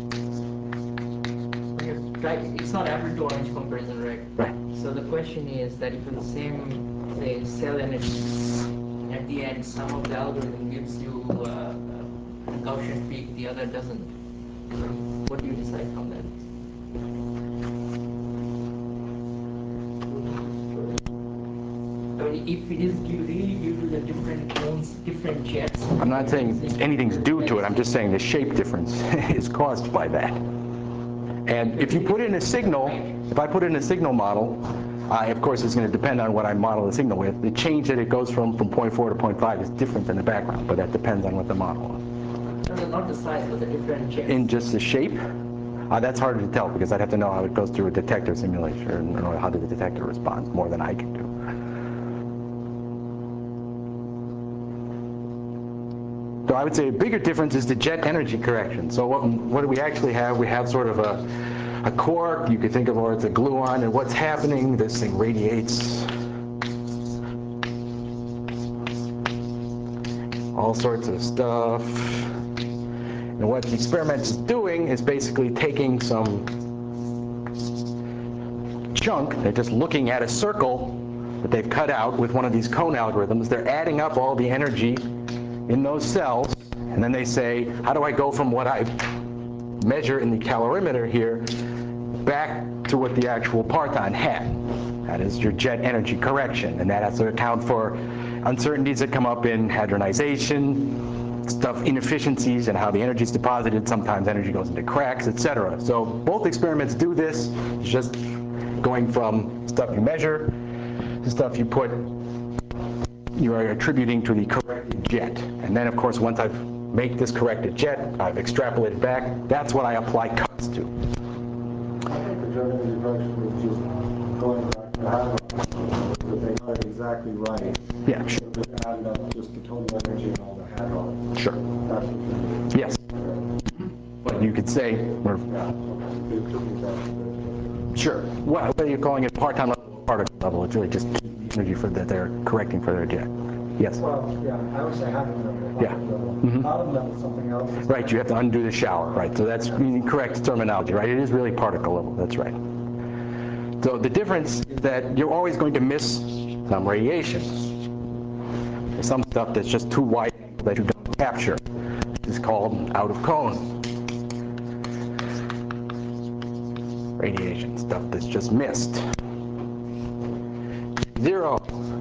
[SPEAKER 7] Right, it's not apple to orange comparison, right?
[SPEAKER 1] Right.
[SPEAKER 7] So the question is that if the same, say, cell energy, at the end, some of the algorithm gives you uh, a Gaussian peak, the other doesn't. What do you decide from that? I mean, if it is due, really due to the different cones, different jets.
[SPEAKER 1] I'm not saying anything's due to it. I'm just saying the shape difference is caused by that. And if you put in a signal, if I put in a signal model, uh, of course it's going to depend on what I model the signal with. The change that it goes from from zero point four to zero point five is different than the background, but that depends on what the model is.
[SPEAKER 7] No, not the size, but the different jets.
[SPEAKER 1] In just the shape? Uh, that's harder to tell because I'd have to know how it goes through a detector simulation and know how the detector responds more than I can do. So I would say a bigger difference is the jet energy correction. So what, what do we actually have? We have sort of a, a quark, you could think of it as a gluon, and what's happening, this thing radiates all sorts of stuff. And what the experiment is doing is basically taking some chunk, they're just looking at a circle that they've cut out with one of these cone algorithms. They're adding up all the energy in those cells, and then they say, how do I go from what I measure in the calorimeter here back to what the actual parton had? That is your jet energy correction, and that has to account for uncertainties that come up in hadronization, stuff, inefficiencies, and how the energy is deposited. Sometimes energy goes into cracks, et cetera. So both experiments do this. It's just going from stuff you measure to stuff you put, you are attributing to the corrected jet. And then, of course, once I've made this corrected jet, I've extrapolated back, that's what I apply cuts to.
[SPEAKER 2] I think the jet energy correction is just going back to hadron, but they got it exactly right.
[SPEAKER 1] Yeah, sure.
[SPEAKER 2] So they added up just the total energy and all the hadron.
[SPEAKER 1] Sure.
[SPEAKER 2] That's what you
[SPEAKER 1] Yes. But you could say, or,
[SPEAKER 2] yeah, okay. They attribute that to the-
[SPEAKER 1] sure. Well, whether you're calling it part-time level or particle level, it's really just the energy for that they're correcting for their jet. Yes.
[SPEAKER 11] Well, yeah, I would say having level,
[SPEAKER 1] Yeah.
[SPEAKER 11] level.
[SPEAKER 1] Mhm.
[SPEAKER 11] Bottom level is something else.
[SPEAKER 1] Right, you have to undo the shower, right? So that's correct terminology, right? It is really particle level, that's right. So the difference is that you're always going to miss some radiation. There's some stuff that's just too wide that you don't capture. It's called out of cone radiation, stuff that's just missed. Zero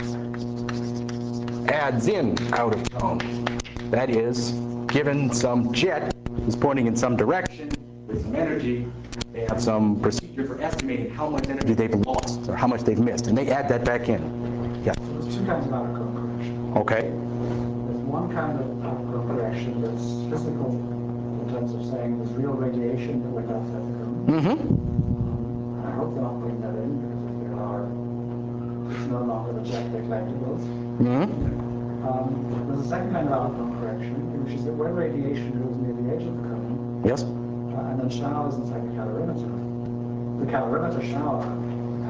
[SPEAKER 1] adds in out of cone. That is, given some jet is pointing in some direction with some energy, they have some procedure for estimating how much energy they've lost or how much they've missed, and they add that back in. Yeah.
[SPEAKER 11] So there's two kinds of out of cone correction.
[SPEAKER 1] Okay.
[SPEAKER 11] There's one kind of out of cone correction that's physical in terms of saying there's real radiation that went outside the cone.
[SPEAKER 1] Mm-hmm.
[SPEAKER 11] And I hope they're not putting that in because if there are, it's no longer the jet they claim it was.
[SPEAKER 1] Mm-hmm.
[SPEAKER 11] Um, there's a second kind of out of cone correction, which is that when radiation goes near the edge of the cone,
[SPEAKER 1] Yes.
[SPEAKER 11] uh, and then showers inside the calorimeter, the calorimeter shower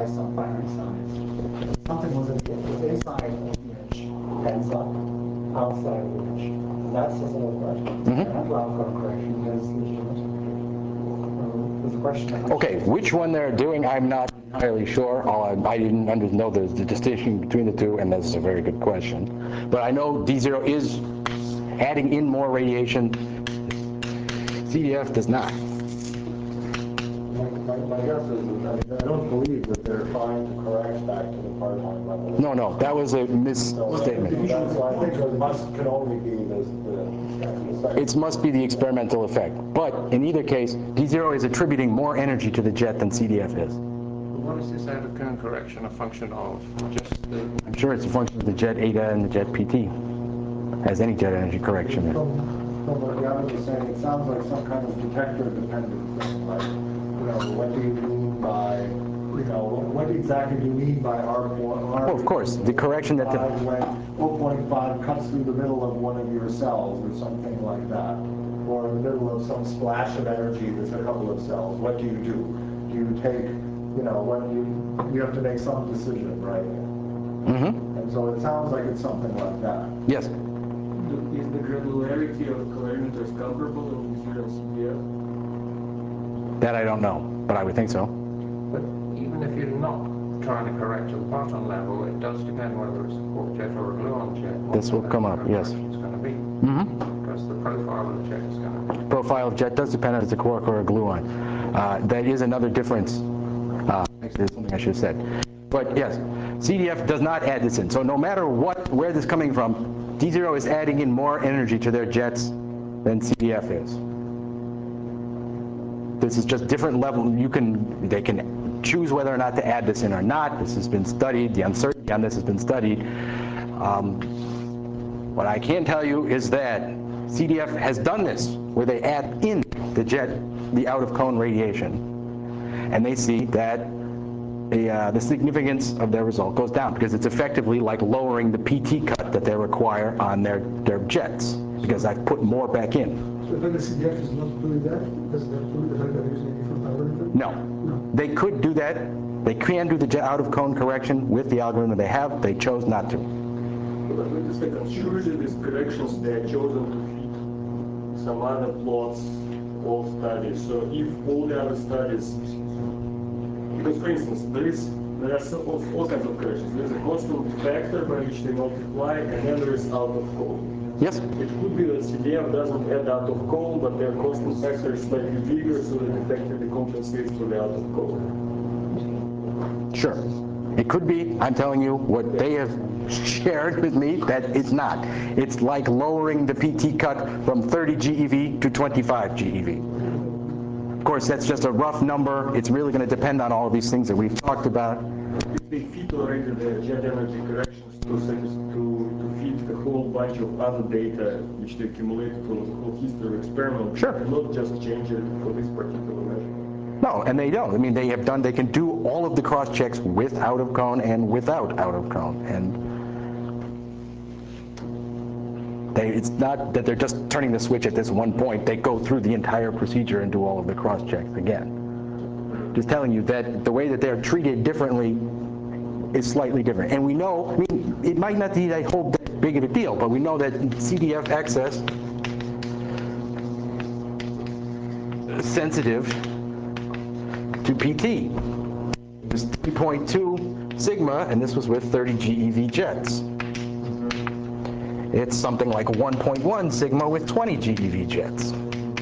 [SPEAKER 11] has some finite size. Something was at the inside of the edge, ends up outside the edge. That's a simple question.
[SPEAKER 1] Mhm.
[SPEAKER 11] Experimental outcome correction is legitimate. Uh, There's a question of
[SPEAKER 1] Okay, which one they're doing, I'm not entirely sure. All I, I didn't under, know there's the distinction between the two, and this is a very good question. But I know D zero is adding in more radiation. C D F does not.
[SPEAKER 2] My, my, my guess is, that I, I don't believe that they're trying to correct back to the part-time level.
[SPEAKER 1] No, no, that was a
[SPEAKER 2] So,
[SPEAKER 1] misstatement.
[SPEAKER 2] that's why I think it must, can only be the, the, the second.
[SPEAKER 1] It must be the experimental effect. But in either case, D zero is attributing more energy to the jet than C D F is.
[SPEAKER 9] What is this out of cone correction a function of? Just the
[SPEAKER 1] I'm sure it's a function of the jet eta and the jet P T, as any jet energy correction is.
[SPEAKER 2] From, from what Gavin was saying, it sounds like some kind of detector-dependent thing, like, you know, what do you mean by, you know, what exactly do you mean by R point?
[SPEAKER 1] Well, of course, the correction that the,
[SPEAKER 2] When zero point five cuts through the middle of one of your cells, or something like that, or in the middle of some splash of energy that's a couple of cells, what do you do? Do you take, you know, what you, you have to make some decision, right?
[SPEAKER 1] mm-hmm.
[SPEAKER 2] And so it sounds like it's something like that.
[SPEAKER 1] Yes.
[SPEAKER 8] Is the granularity of calorimeters comparable in D zero and C D F?
[SPEAKER 1] That I don't know, but I would think so.
[SPEAKER 9] But even if you're not trying to correct to the bottom level, it does depend whether it's a quark jet or a gluon jet.
[SPEAKER 1] This will come up, yes.
[SPEAKER 9] It's going to be.
[SPEAKER 1] Mm-hmm.
[SPEAKER 9] Because the profile of the jet is going to be.
[SPEAKER 1] Profile of jet does depend on if it's a quark or a gluon. Uh, that is another difference. Uh, actually, that's something I should have said. But yes, C D F does not add this in. So no matter what, where this is coming from, D zero is adding in more energy to their jets than C D F is. This is just different level. You can, they can choose whether or not to add this in or not. This has been studied. The uncertainty on this has been studied. Um, what I can tell you is that C D F has done this, where they add in the jet, the out-of-cone radiation, and they see that the, uh, the significance of their result goes down, because it's effectively like lowering the P T cut that they require on their, their jets, because I've put more back in.
[SPEAKER 6] So then the C D F is not doing that? Does that do the fact that they're using a different algorithm?
[SPEAKER 1] No. no. They could do that. They can do the jet out-of-cone correction with the algorithm they have. They chose not to.
[SPEAKER 8] But wait a second, surely these corrections, they are chosen to fit some other plots of studies. So if all the other studies, because for instance, there is there are so, all, all kinds of corrections. There is a constant factor by which they multiply, and then there is out of cone.
[SPEAKER 1] Yes.
[SPEAKER 8] It could be that C D F doesn't add out of cone, but their constant factor is slightly bigger, so it effectively compensates for the out of cone.
[SPEAKER 1] Sure. It could be. I'm telling you what they have shared with me, that it's not. It's like lowering the P T cut from thirty G E V to twenty-five G E V. Of course, that's just a rough number. It's really going to depend on all of these things that we've talked about.
[SPEAKER 8] If they fit already the jet energy corrections to, to, to fit a whole bunch of other data which they accumulated over the whole history of experiment,
[SPEAKER 1] sure.
[SPEAKER 8] They cannot just change it for this particular measurement.
[SPEAKER 1] No, and they don't. I mean, they have done, they can do all of the cross checks with out of cone and without out of cone. And they, it's not that they're just turning the switch at this one point. They go through the entire procedure and do all of the cross checks again. Just telling you that the way that they're treated differently is slightly different. And we know, I mean, it might not be a whole big of a deal, but we know that C D F excess is sensitive to P T. It was three point two sigma, and this was with thirty G E V jets. It's something like one point one sigma with twenty G E V jets.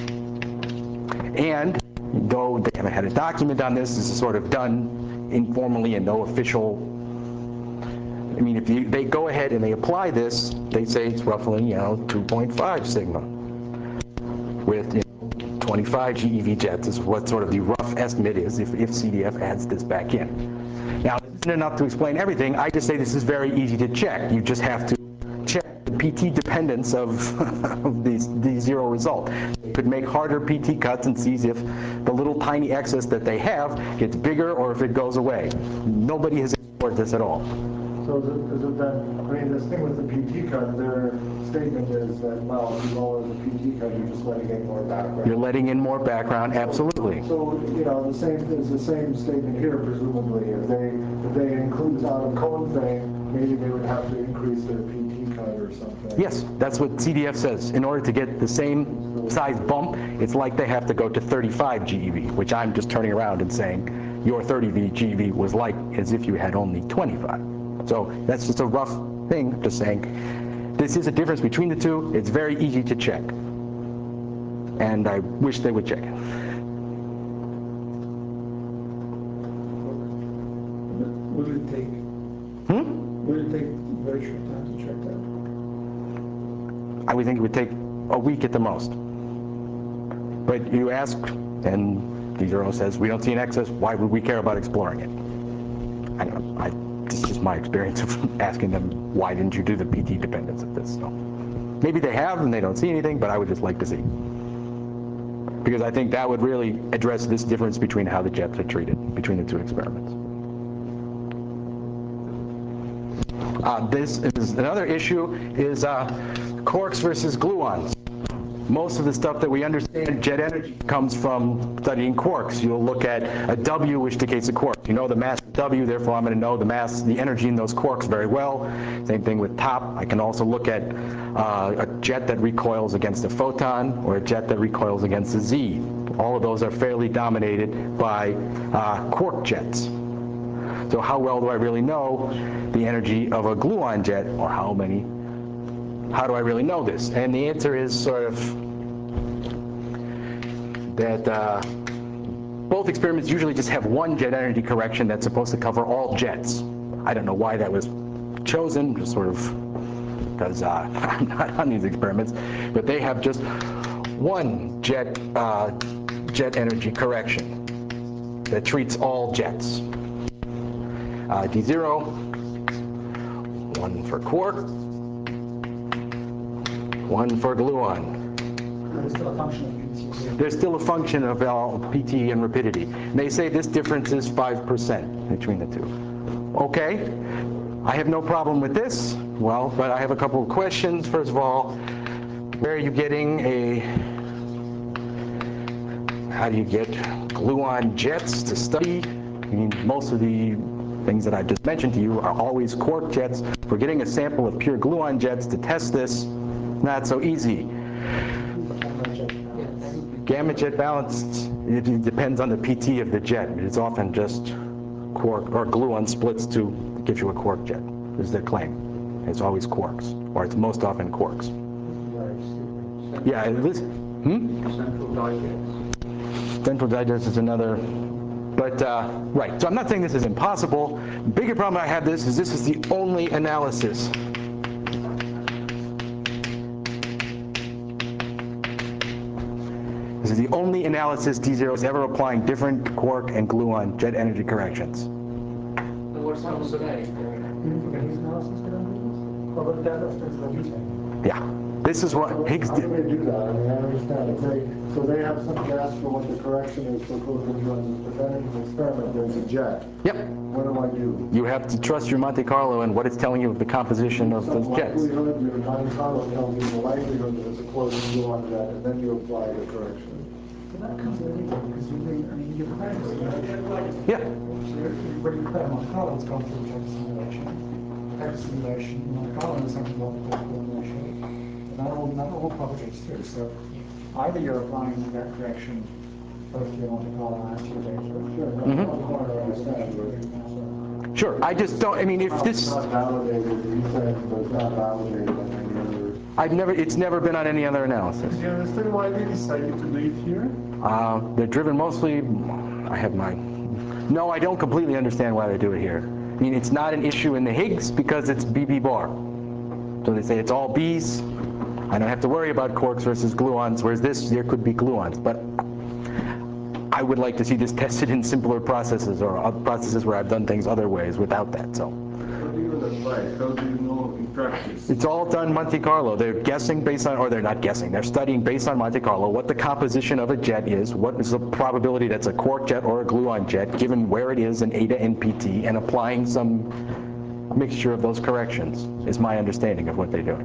[SPEAKER 1] And though they haven't had a document on this, this is sort of done informally and no official. I mean, if you, they go ahead and they apply this, they say it's roughly, you know, two point five sigma with, you know, twenty-five G E V jets is what sort of the rough estimate is if, if C D F adds this back in. Now, this isn't enough to explain everything. I just say this is very easy to check. You just have to check the P T dependence of, of the, the zero result. You could make harder P T cuts and see if the little tiny excess that they have gets bigger or if it goes away. Nobody has explored this at all.
[SPEAKER 2] So is it, is it then, I mean, this thing with the P T cut, their statement is that, well, if you lower the P T cut, you're just letting in more background.
[SPEAKER 1] You're letting in more background, absolutely.
[SPEAKER 2] So, you know, the same, is the same statement here presumably. If they, if they include this out of code thing, maybe they would have to increase their P T cut or something.
[SPEAKER 1] Yes, that's what C D F says. In order to get the same size bump, it's like they have to go to thirty-five G E V, which I'm just turning around and saying your thirty G E V was like as if you had only twenty-five. So that's just a rough thing, just saying this is a difference between the two. It's very easy to check. And I wish they would check it.
[SPEAKER 6] Will it take,
[SPEAKER 1] Hmm?
[SPEAKER 6] will it take very short time to check that?
[SPEAKER 1] I would think it would take a week at the most. But you ask, and D zero says, we don't see an excess, why would we care about exploring it? I don't know, I, this is just my experience of asking them, why didn't you do the P T dependence of this? So maybe they have and they don't see anything, but I would just like to see. Because I think that would really address this difference between how the jets are treated between the two experiments. Uh, this is another issue is uh, quarks versus gluons. Most of the stuff that we understand jet energy comes from studying quarks. You'll look at a W, which indicates a quark. You know the mass of W, therefore I'm going to know the mass, the energy in those quarks very well. Same thing with top. I can also look at uh, a jet that recoils against a photon or a jet that recoils against a Z. All of those are fairly dominated by uh, quark jets. So how well do I really know the energy of a gluon jet, or how many? How do I really know this? And the answer is sort of that uh, both experiments usually just have one jet energy correction that's supposed to cover all jets. I don't know why that was chosen, just sort of because uh, I'm not on these experiments, but they have just one jet uh, jet energy correction that treats all jets. Uh, D zero, one for quark, one for gluon.
[SPEAKER 11] There's still a function of P T.
[SPEAKER 1] There's still a function of L, P T and rapidity. And they say this difference is five percent between the two. Okay, I have no problem with this. Well, but I have a couple of questions. First of all, where are you getting a, how do you get gluon jets to study? I mean, most of the things that I just mentioned to you are always quark jets. If we're getting a sample of pure gluon jets to test this, not so easy. Gamma jet balance, it depends on the P T of the jet. It's often just quark or gluon splits to give you a quark jet, is their claim. It's always quarks, or it's most often quarks. Yeah, this, hmm?
[SPEAKER 9] Central digest.
[SPEAKER 1] Central digest is another. But, uh, right, so I'm not saying this is impossible. The bigger problem I have this is this is the only analysis. This is the only analysis D zero is ever applying different quark and gluon jet energy corrections.
[SPEAKER 7] So what's wrong with that?
[SPEAKER 11] Do you think a Higgs analysis could undo this? Or would that affect the detail?
[SPEAKER 1] Yeah, this is what Higgs
[SPEAKER 2] How
[SPEAKER 1] did.
[SPEAKER 2] do they do that? I mean, I understand. If they, so they have some guess for what the correction is for quark gluons, but then in the experiment there's a jet.
[SPEAKER 1] Yep.
[SPEAKER 2] What do I do?
[SPEAKER 1] You have to trust your Monte Carlo and what it's telling you of the composition of
[SPEAKER 2] Some
[SPEAKER 1] those jets.
[SPEAKER 2] likelihood, your Monte Carlo tells you the likelihood that it's a quark gluon jet, and then you apply the correction.
[SPEAKER 11] But that comes with anything, because you really, I mean, you're practicing, right?
[SPEAKER 1] Yeah.
[SPEAKER 11] So when you play Monte Carlo, it's gone through text simulation. Text simulation, Monte Carlo is something like the coordination. And that all, that all propagates through. So either you're applying that correction both to your Monte Carlo and to your data.
[SPEAKER 2] Sure, no,
[SPEAKER 1] Mhm.
[SPEAKER 2] I'm going to understand, but
[SPEAKER 1] Sure, I just don't, I mean, if this,
[SPEAKER 2] it's not validated, you said, but it's not validated on any other.
[SPEAKER 1] I've never, it's never been on any other analysis.
[SPEAKER 5] Do you understand why they decided to do it here?
[SPEAKER 1] Uh, they're driven mostly, I have my, no, I don't completely understand why they do it here. I mean, it's not an issue in the Higgs because it's B B bar. So they say it's all B's. I don't have to worry about quarks versus gluons, whereas this, there could be gluons. But I would like to see this tested in simpler processes or other processes where I've done things other ways without that. So
[SPEAKER 4] How do you apply? How do you know in practice?
[SPEAKER 1] it's all done Monte Carlo. They're guessing based on, or they're not guessing, they're studying based on Monte Carlo what the composition of a jet is, what is the probability that's a quark jet or a gluon jet, given where it is in eta and P T, and applying some mixture of those corrections, is my understanding of what they're doing.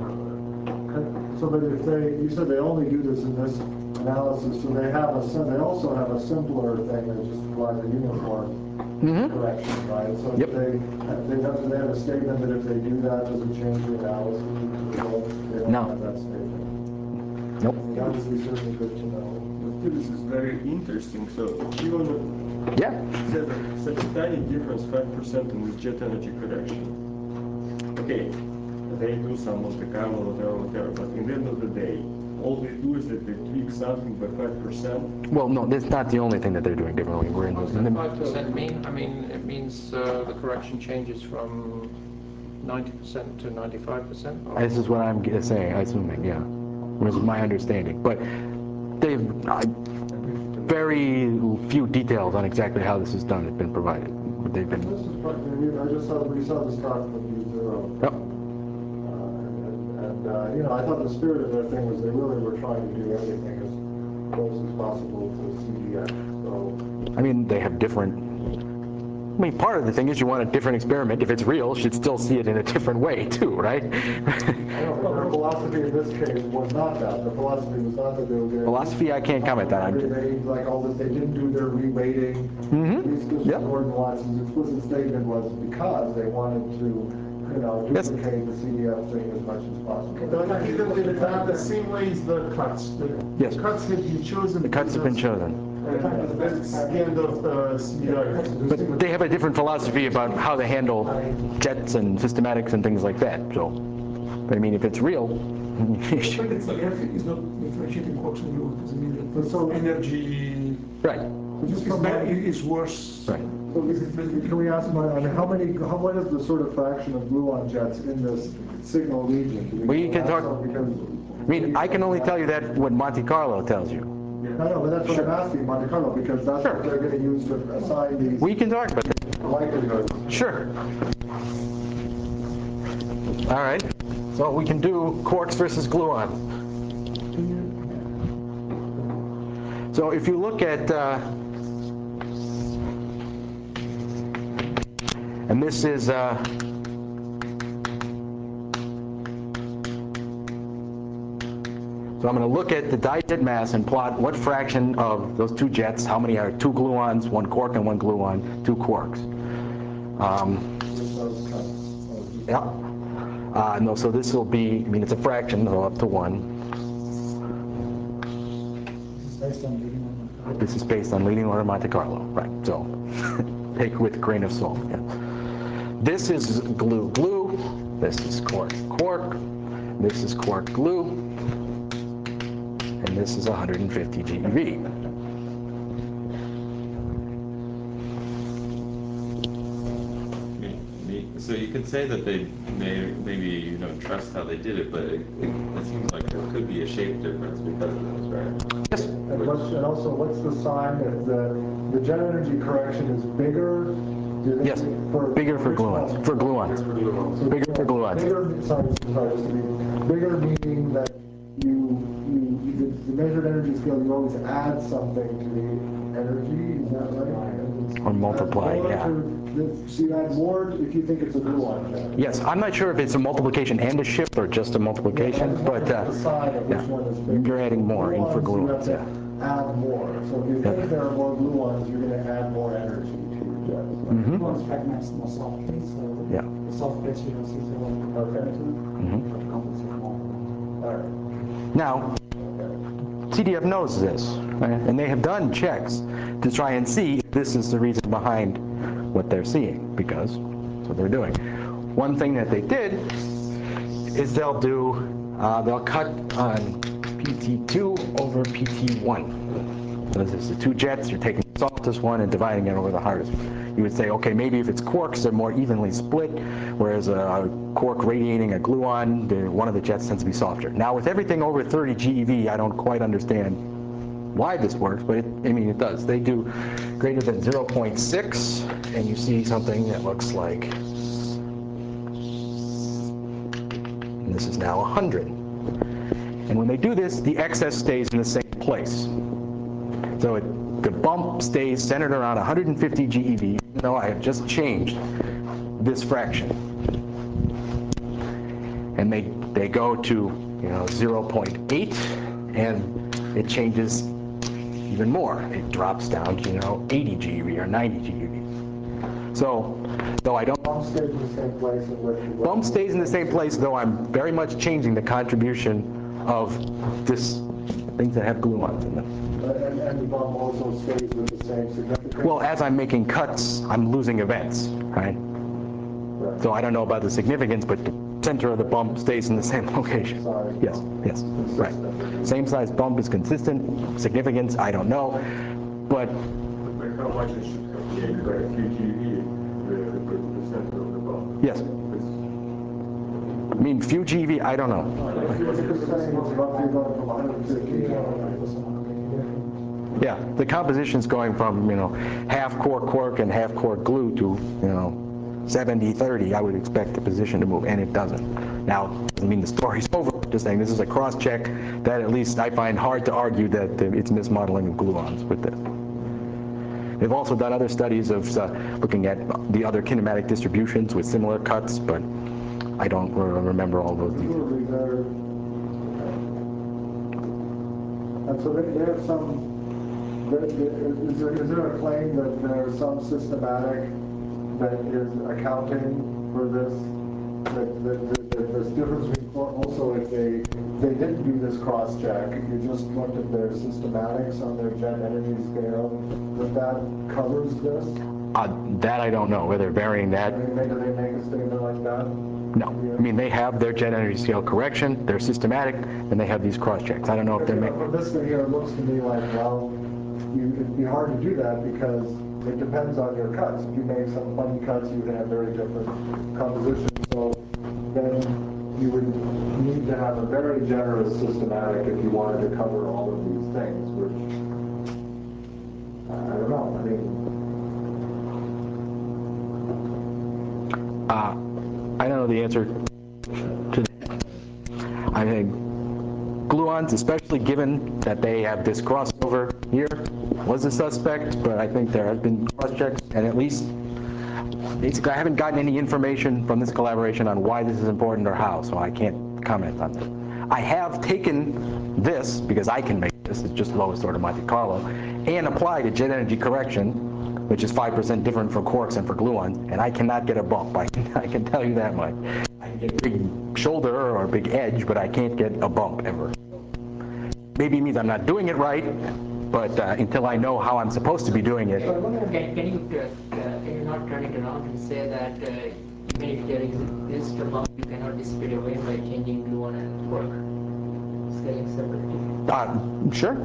[SPEAKER 2] Okay. So, but if they, you said they only do this in this analysis, so they have a, sim- they also have a simpler thing that just applies a uniform
[SPEAKER 1] Mm-hmm.
[SPEAKER 2] correction, right? So
[SPEAKER 1] Yep.
[SPEAKER 2] if they, they have, they have a statement that if they do that, does it change the analysis? No. They don't
[SPEAKER 1] No.
[SPEAKER 2] have that statement.
[SPEAKER 1] Nope.
[SPEAKER 2] That would be certainly good to know.
[SPEAKER 8] This is very interesting. So even
[SPEAKER 1] Yeah.
[SPEAKER 8] there's a- such a tiny difference, five percent in this jet energy correction. Okay, they do some Monte Carlo, whatever, whatever, but in the end of the day, all they do is that they tweak something by five percent.
[SPEAKER 1] Well, no, that's not the only thing that they're doing differently. We're in,
[SPEAKER 9] What does
[SPEAKER 1] in
[SPEAKER 9] that
[SPEAKER 1] the,
[SPEAKER 9] five percent mean? I mean, it means uh, the correction changes from ninety percent to ninety-five percent?
[SPEAKER 1] this is what I'm g- saying, assuming, yeah. Was my understanding. But they've, I, very few details on exactly how this is done have been provided. They've
[SPEAKER 2] This
[SPEAKER 1] been,
[SPEAKER 2] is part, I just saw, we saw this talk from U zero.
[SPEAKER 1] Yep.
[SPEAKER 2] Uh, And, and, uh, you know, I thought the spirit of their thing was they really were trying to do everything as close as possible to C D X, so.
[SPEAKER 1] I mean, they have different, I mean, part of the thing is you want a different experiment. If it's real, you should still see it in a different way too, right?
[SPEAKER 2] I know, but their philosophy in this case was not that. The philosophy was not that they were doing.
[SPEAKER 1] Philosophy, I can't comment on.
[SPEAKER 2] They, they, like all this, they didn't do their re-weighting.
[SPEAKER 1] Mhm.
[SPEAKER 2] At least this
[SPEAKER 1] Yep.
[SPEAKER 2] Gordon Watson's explicit statement was because they wanted to, you know,
[SPEAKER 1] Yes.
[SPEAKER 2] duplicate the C D F thing as much as possible.
[SPEAKER 5] But I think that it's not the same way as the cuts. The
[SPEAKER 1] Yes.
[SPEAKER 5] cuts have been chosen.
[SPEAKER 1] The cuts have been chosen.
[SPEAKER 5] And that's the end of the C D R.
[SPEAKER 1] But they have a different philosophy about how they handle jets and systematics and things like that, so. But I mean, if it's real,
[SPEAKER 6] The fact that C D F is not differentiating quarks and gluons doesn't mean that
[SPEAKER 2] So-
[SPEAKER 6] energy
[SPEAKER 1] right,
[SPEAKER 6] is, bad, is worse.
[SPEAKER 1] right.
[SPEAKER 2] So can we ask, my- I mean, how many, how, what is the sort of fraction of gluon jets in this signal region? Do
[SPEAKER 1] We
[SPEAKER 2] know
[SPEAKER 1] can
[SPEAKER 2] that?
[SPEAKER 1] talk-
[SPEAKER 2] So because-
[SPEAKER 1] I mean, I can only tell you that what Monte Carlo tells you.
[SPEAKER 2] I know, but that's what I'm asking, Monte Carlo, because that's
[SPEAKER 1] Sure.
[SPEAKER 2] what they're gonna use to assign these
[SPEAKER 1] We can talk about that.
[SPEAKER 2] likelihoods.
[SPEAKER 1] Sure. All right, so we can do quarks versus gluon. So if you look at, uh, and this is, uh, so I'm going to look at the dijet mass and plot what fraction of those two jets, how many are two gluons, one quark and one gluon, two quarks. Um, yeah. Uh, no, so this will be, I mean, it's a fraction, so up to one.
[SPEAKER 11] This is based on leading on.
[SPEAKER 1] This is based on leading order Monte Carlo, right? So take it with a grain of salt. Yeah. This is glue glue. This is quark quark. This is quark glue. And this is one hundred fifty G eV.
[SPEAKER 12] So you can say that they may maybe you don't trust how they did it, but it, it, it seems like there could be a shape difference because of this, right?
[SPEAKER 1] Yes.
[SPEAKER 2] And what's, and also, what's the sign if the, the jet energy correction is bigger? do they-
[SPEAKER 1] Yes, bigger for
[SPEAKER 2] which
[SPEAKER 1] gluons,
[SPEAKER 2] one?
[SPEAKER 1] for gluons.
[SPEAKER 2] So
[SPEAKER 1] Bigger for gluons.
[SPEAKER 2] Bigger, sorry, sorry, just to be, bigger meaning that you, you, you- the the measured energy scale, you always add something to the energy, is that right?
[SPEAKER 1] Or multiply,
[SPEAKER 2] Add more
[SPEAKER 1] yeah.
[SPEAKER 2] to the- So you add more if you think it's a gluon jet.
[SPEAKER 1] Yes, I'm not sure if it's a multiplication and a shift or just a multiplication, but uh,
[SPEAKER 2] The sign of which
[SPEAKER 1] yeah.
[SPEAKER 2] one is bigger.
[SPEAKER 1] You're adding more in for
[SPEAKER 2] Gluons, you
[SPEAKER 1] gluons,
[SPEAKER 2] have to
[SPEAKER 1] yeah.
[SPEAKER 2] Add more. So if you
[SPEAKER 1] Yeah.
[SPEAKER 2] think there are more gluons, you're going to add more energy to your jet.
[SPEAKER 1] Mhm.
[SPEAKER 11] Gluons fragments more softly, so
[SPEAKER 1] Yeah.
[SPEAKER 11] the soft bits you don't see so well.
[SPEAKER 2] Okay.
[SPEAKER 1] Mhm.
[SPEAKER 11] But compensate more.
[SPEAKER 2] All right.
[SPEAKER 1] Now, C D F knows this, right? And they have done checks to try and see if this is the reason behind what they're seeing, because that's what they're doing. One thing that they did is they'll do, uh, they'll cut on P T two over P T one. So this is the two jets, you're taking the softest one and dividing it over the hardest. You would say, okay, maybe if it's quarks, they're more evenly split, whereas a quark radiating a gluon, the, one of the jets tends to be softer. Now with everything over thirty G eV, I don't quite understand why this works, but it, I mean, it does. They do greater than zero point six, and you see something that looks like, and this is now one hundred. And when they do this, the excess stays in the same place. So it, the bump stays centered around one hundred fifty G eV, even though I have just changed this fraction. and they, they go to, you know, zero point eight, and it changes even more. It drops down to, you know, eighty G eV or ninety G eV. So, though I don't...
[SPEAKER 2] Bump stays in the same place. In which
[SPEAKER 1] Bump stays in the same place, though I'm very much changing the contribution of this, things that have gluons in them.
[SPEAKER 2] And, and the bump also stays with the same significance?
[SPEAKER 1] Well, as I'm making cuts, I'm losing events, right?
[SPEAKER 2] Right.
[SPEAKER 1] So I don't know about the significance, but the center of the bump stays in the same location.
[SPEAKER 2] Size
[SPEAKER 1] Yes,
[SPEAKER 2] bump.
[SPEAKER 1] yes, right. Same size bump is consistent. Significance, I don't know, but
[SPEAKER 8] But how much it should have changed by a few G eV, the, the, the center of the bump?
[SPEAKER 1] yes. I mean, few G eV, I don't know.
[SPEAKER 2] If you're saying it's roughly going from one hundred fifty
[SPEAKER 1] Yeah, the composition's going from, you know, half core quark and half core glue to, you know, seventy thirty. I would expect the position to move, and it doesn't. Now, doesn't mean the story's over. Just saying this is a cross-check that at least I find hard to argue that it's mismodeling of gluons with this. They've also done other studies of uh, looking at the other kinematic distributions with similar cuts, but I don't remember all those details.
[SPEAKER 2] And so they, they have some, there, there, is, there, is there a claim that there's some systematic that is accounting for this? That, that, that, that there's difference between, also if they, they didn't do this cross-check, you just looked at their systematics on their jet energy scale, that that covers this?
[SPEAKER 1] Uh, that I don't know, whether varying that.
[SPEAKER 2] I mean, do they make a statement like that?
[SPEAKER 1] No. I mean, they have their jet energy scale correction, they're systematic, and they have these cross-checks. I don't know if they're making...
[SPEAKER 2] From this thing here, it looks to me like, well, you, it'd be hard to do that because it depends on your cuts. If you make some funny cuts, you can have very different compositions. So then you would need to have a very generous systematic if you wanted to cover all of these things, which, I don't know, I mean...
[SPEAKER 1] Uh, I don't know the answer to that. I think gluons, especially given that they have this crossover here, was a suspect, but I think there has been cross-checks, and at least, basically, I haven't gotten any information from this collaboration on why this is important or how, so I can't comment on that. I have taken this, because I can make this, it's just lowest order Monte Carlo, and applied a jet energy correction, which is five percent different for quarks and for gluons, and I cannot get a bump. I can, I can tell you that much. I can get a big shoulder or a big edge, but I can't get a bump ever. Maybe it means I'm not doing it right, but uh, until I know how I'm supposed to be doing it.
[SPEAKER 7] Can, can, you, uh, can you not turn it around and say that uh, even if there exists a bump, you cannot dissipate away by changing gluon and quark scaling separately?
[SPEAKER 1] Uh, sure.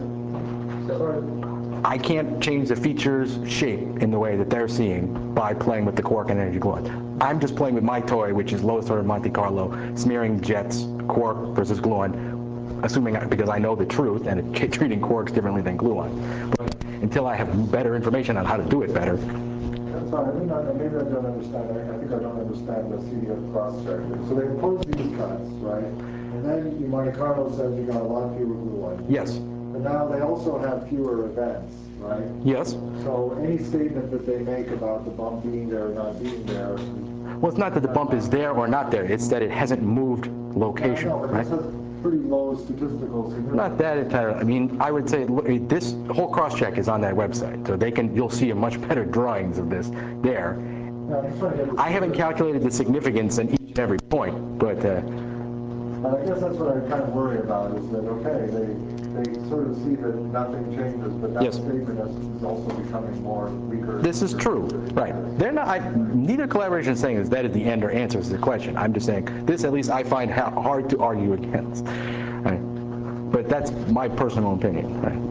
[SPEAKER 7] So,
[SPEAKER 1] I can't change the features shape in the way that they're seeing by playing with the quark and energy gluon. I'm just playing with my toy, which is lowest order Monte Carlo, smearing jets, quark versus gluon, assuming because I know the truth and treating quarks differently than gluon. But until I have better information on how to do it better.
[SPEAKER 2] That's fine. I mean, I, maybe I don't understand. I, I think I don't understand the C D F cross-check. So they impose these cuts, right? And then Monte Carlo says you got a lot fewer gluons.
[SPEAKER 1] Yes.
[SPEAKER 2] But now they also have fewer events, right?
[SPEAKER 1] Yes.
[SPEAKER 2] So any statement that they make about the bump being there or not being there.
[SPEAKER 1] Well, it's not that the bump is there or not there. It's that it hasn't moved location,
[SPEAKER 2] I know, but
[SPEAKER 1] right?
[SPEAKER 2] this has pretty low statistical significance.
[SPEAKER 1] Not that entirely. I mean, I would say look, this whole cross-check is on that website, so they can. You'll see a much better drawings of this there.
[SPEAKER 2] No, I'm trying to get
[SPEAKER 1] I haven't calculated the significance in each and every point, but. Uh,
[SPEAKER 2] But I guess that's what I kind of worry about is that, okay, they, they sort of see that nothing changes, but that
[SPEAKER 1] Yes.
[SPEAKER 2] statement is, is also becoming more weaker.
[SPEAKER 1] This is true, right? They're not. I, neither collaboration is saying is that is the end or answers the question. I'm just saying this. At least I find ha hard to argue against. Right? But that's my personal opinion. Right?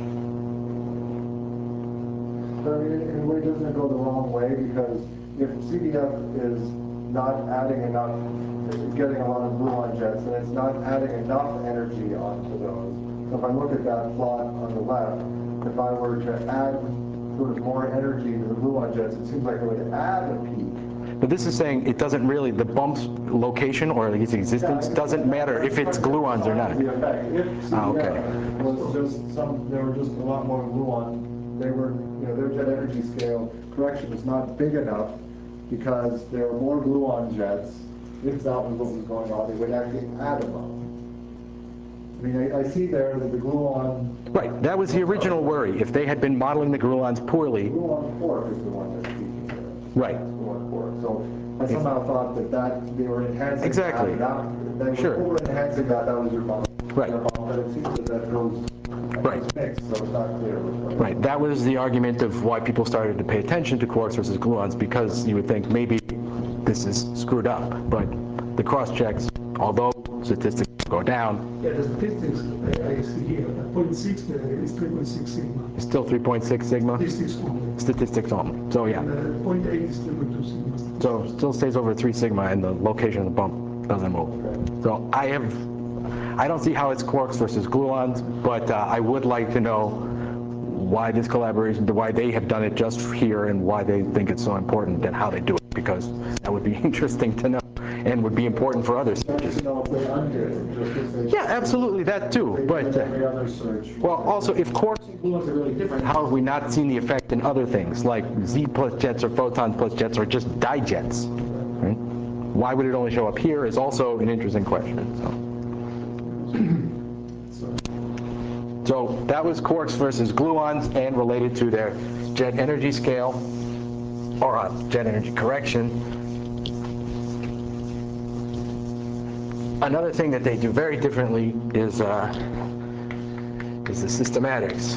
[SPEAKER 2] But I mean, in a way, doesn't it go the wrong way? Because if C D F is not adding enough, getting a lot of gluon jets, and it's not adding enough energy onto those. So if I look at that plot on the left, if I were to add sort of more energy to the gluon jets, it seems like it would add a peak.
[SPEAKER 1] But this is saying it doesn't really, the bump's location or its existence
[SPEAKER 2] Yeah,
[SPEAKER 1] doesn't matter if it's gluons or not.
[SPEAKER 2] The effect. If C D F
[SPEAKER 1] Ah, okay.
[SPEAKER 2] was just some, there were just a lot more gluon, they were, you know, their jet energy scale correction is not big enough because there are more gluon jets if that was what was going on, they would actually add a bump. I mean, I, I see there that the gluon.
[SPEAKER 1] Right, that was the original worry. If they had been modeling the gluons poorly.
[SPEAKER 2] The gluon quark is the one that's speaking there.
[SPEAKER 1] Right.
[SPEAKER 2] Gluon quark. So I somehow thought that that they were enhancing
[SPEAKER 1] exactly.
[SPEAKER 2] that. that they were
[SPEAKER 1] sure.
[SPEAKER 2] over enhancing that. That was your bump.
[SPEAKER 1] Right.
[SPEAKER 2] Your bump, but it seems that that goes.
[SPEAKER 1] Right.
[SPEAKER 2] Mixed, so it's not clear.
[SPEAKER 1] Right. That was the argument of why people started to pay attention to quarks versus gluons, because you would think maybe this is screwed up. But the cross checks, although statistics go down.
[SPEAKER 6] Yeah, the statistics I, I see here, zero point six there is three point six sigma.
[SPEAKER 1] It's still three point six sigma.
[SPEAKER 6] Statistics only.
[SPEAKER 1] Statistics only. So yeah.
[SPEAKER 6] And uh, zero point eight is three point two sigma.
[SPEAKER 1] So still stays over three sigma, and the location of the bump doesn't move. Okay. So I have. I don't see how it's quarks versus gluons, but uh, I would like to know why this collaboration, why they have done it just here, and why they think it's so important, and how they do it, because that would be interesting to know, and would be important for others. Yeah, absolutely, that too. But uh, well, also, if quarks and gluons are really different, how have we not seen the effect in other things, like Z plus jets or photons plus jets, or just dijets? Right? Why would it only show up here is also an interesting question. So. So that was quarks versus gluons, and related to their jet energy scale, or uh, jet energy correction. Another thing that they do very differently is uh, is the systematics.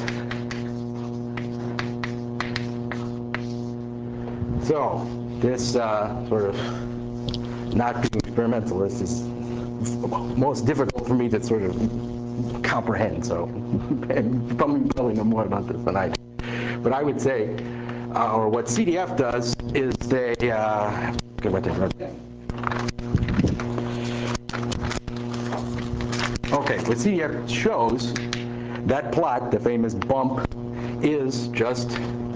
[SPEAKER 1] So this uh, sort of not being experimentalist is most difficult for me to sort of comprehend, so and probably, probably know more about this than I do. But I would say, uh, or what C D F does is they, uh, get what they okay, what C D F shows, that plot, the famous bump, is just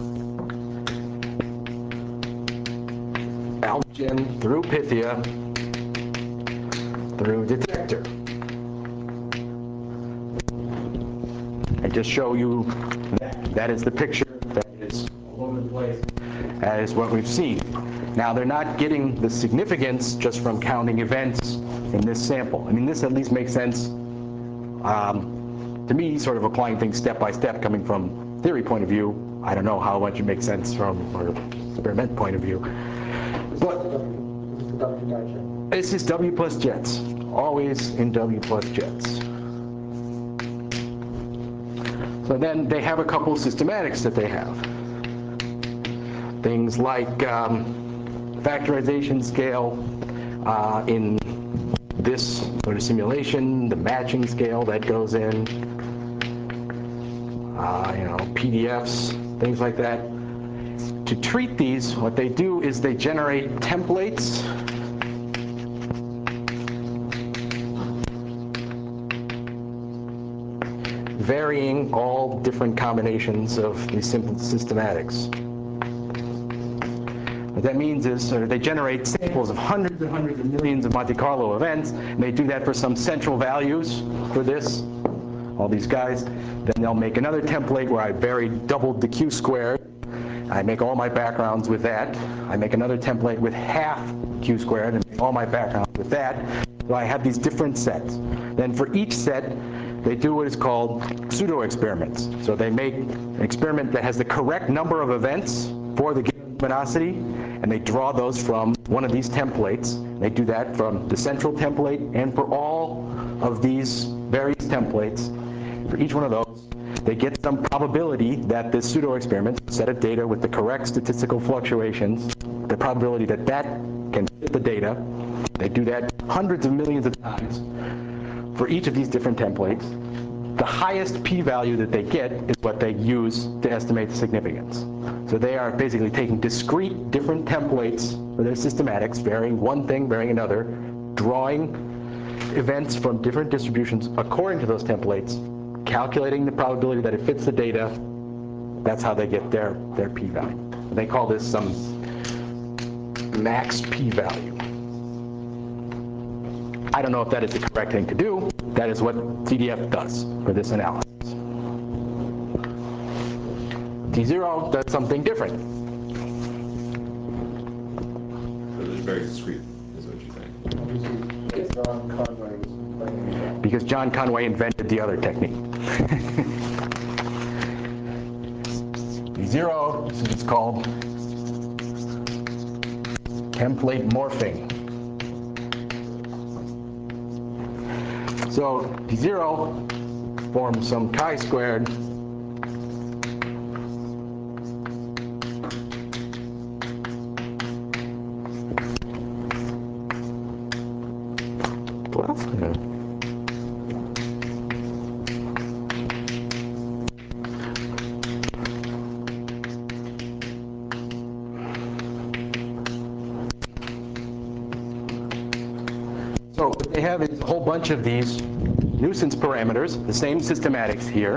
[SPEAKER 1] algen through Pythia through detector. I just show you that. That is the picture that is all over the place. That is what we've seen. Now, they're not getting the significance just from counting events in this sample. I mean, this at least makes sense um, to me, sort of applying things step by step, coming from theory point of view. I don't know how much it makes sense from an experiment point of view. But it's just W plus jets, always in W plus jets. So then they have a couple of systematics that they have. Things like um, factorization scale uh, in this sort of simulation, the matching scale that goes in, uh, you know, P D Fs, things like that. To treat these, what they do is they generate templates varying all different combinations of these simple systematics. What that means is uh, they generate samples of hundreds and hundreds of millions of Monte Carlo events, and they do that for some central values for this, all these guys. Then they'll make another template where I vary doubled the Q squared. I make all my backgrounds with that. I make another template with half Q squared and make all my backgrounds with that. So I have these different sets. Then for each set, they do what is called pseudo experiments. So they make an experiment that has the correct number of events for the given luminosity, and they draw those from one of these templates. They do that from the central template, and for all of these various templates, for each one of those, they get some probability that this pseudo experiment, set of data with the correct statistical fluctuations, the probability that that can fit the data. They do that hundreds of millions of times for each of these different templates. The highest p-value that they get is what they use to estimate the significance. So they are basically taking discrete different templates for their systematics, varying one thing, varying another, drawing events from different distributions according to those templates, calculating the probability that it fits the data. That's how they get their, their p-value. They call this some max p-value. I don't know if that is the correct thing to do. That is what C D F does for this analysis. T zero does something different.
[SPEAKER 12] So it's very discrete, is what you're saying.
[SPEAKER 2] This is John Conway was playing that.
[SPEAKER 1] Because John Conway invented the other technique. D zero, this is what's called template morphing. So D zero forms some chi-squared So what they have is a whole bunch of these nuisance parameters, the same systematics here.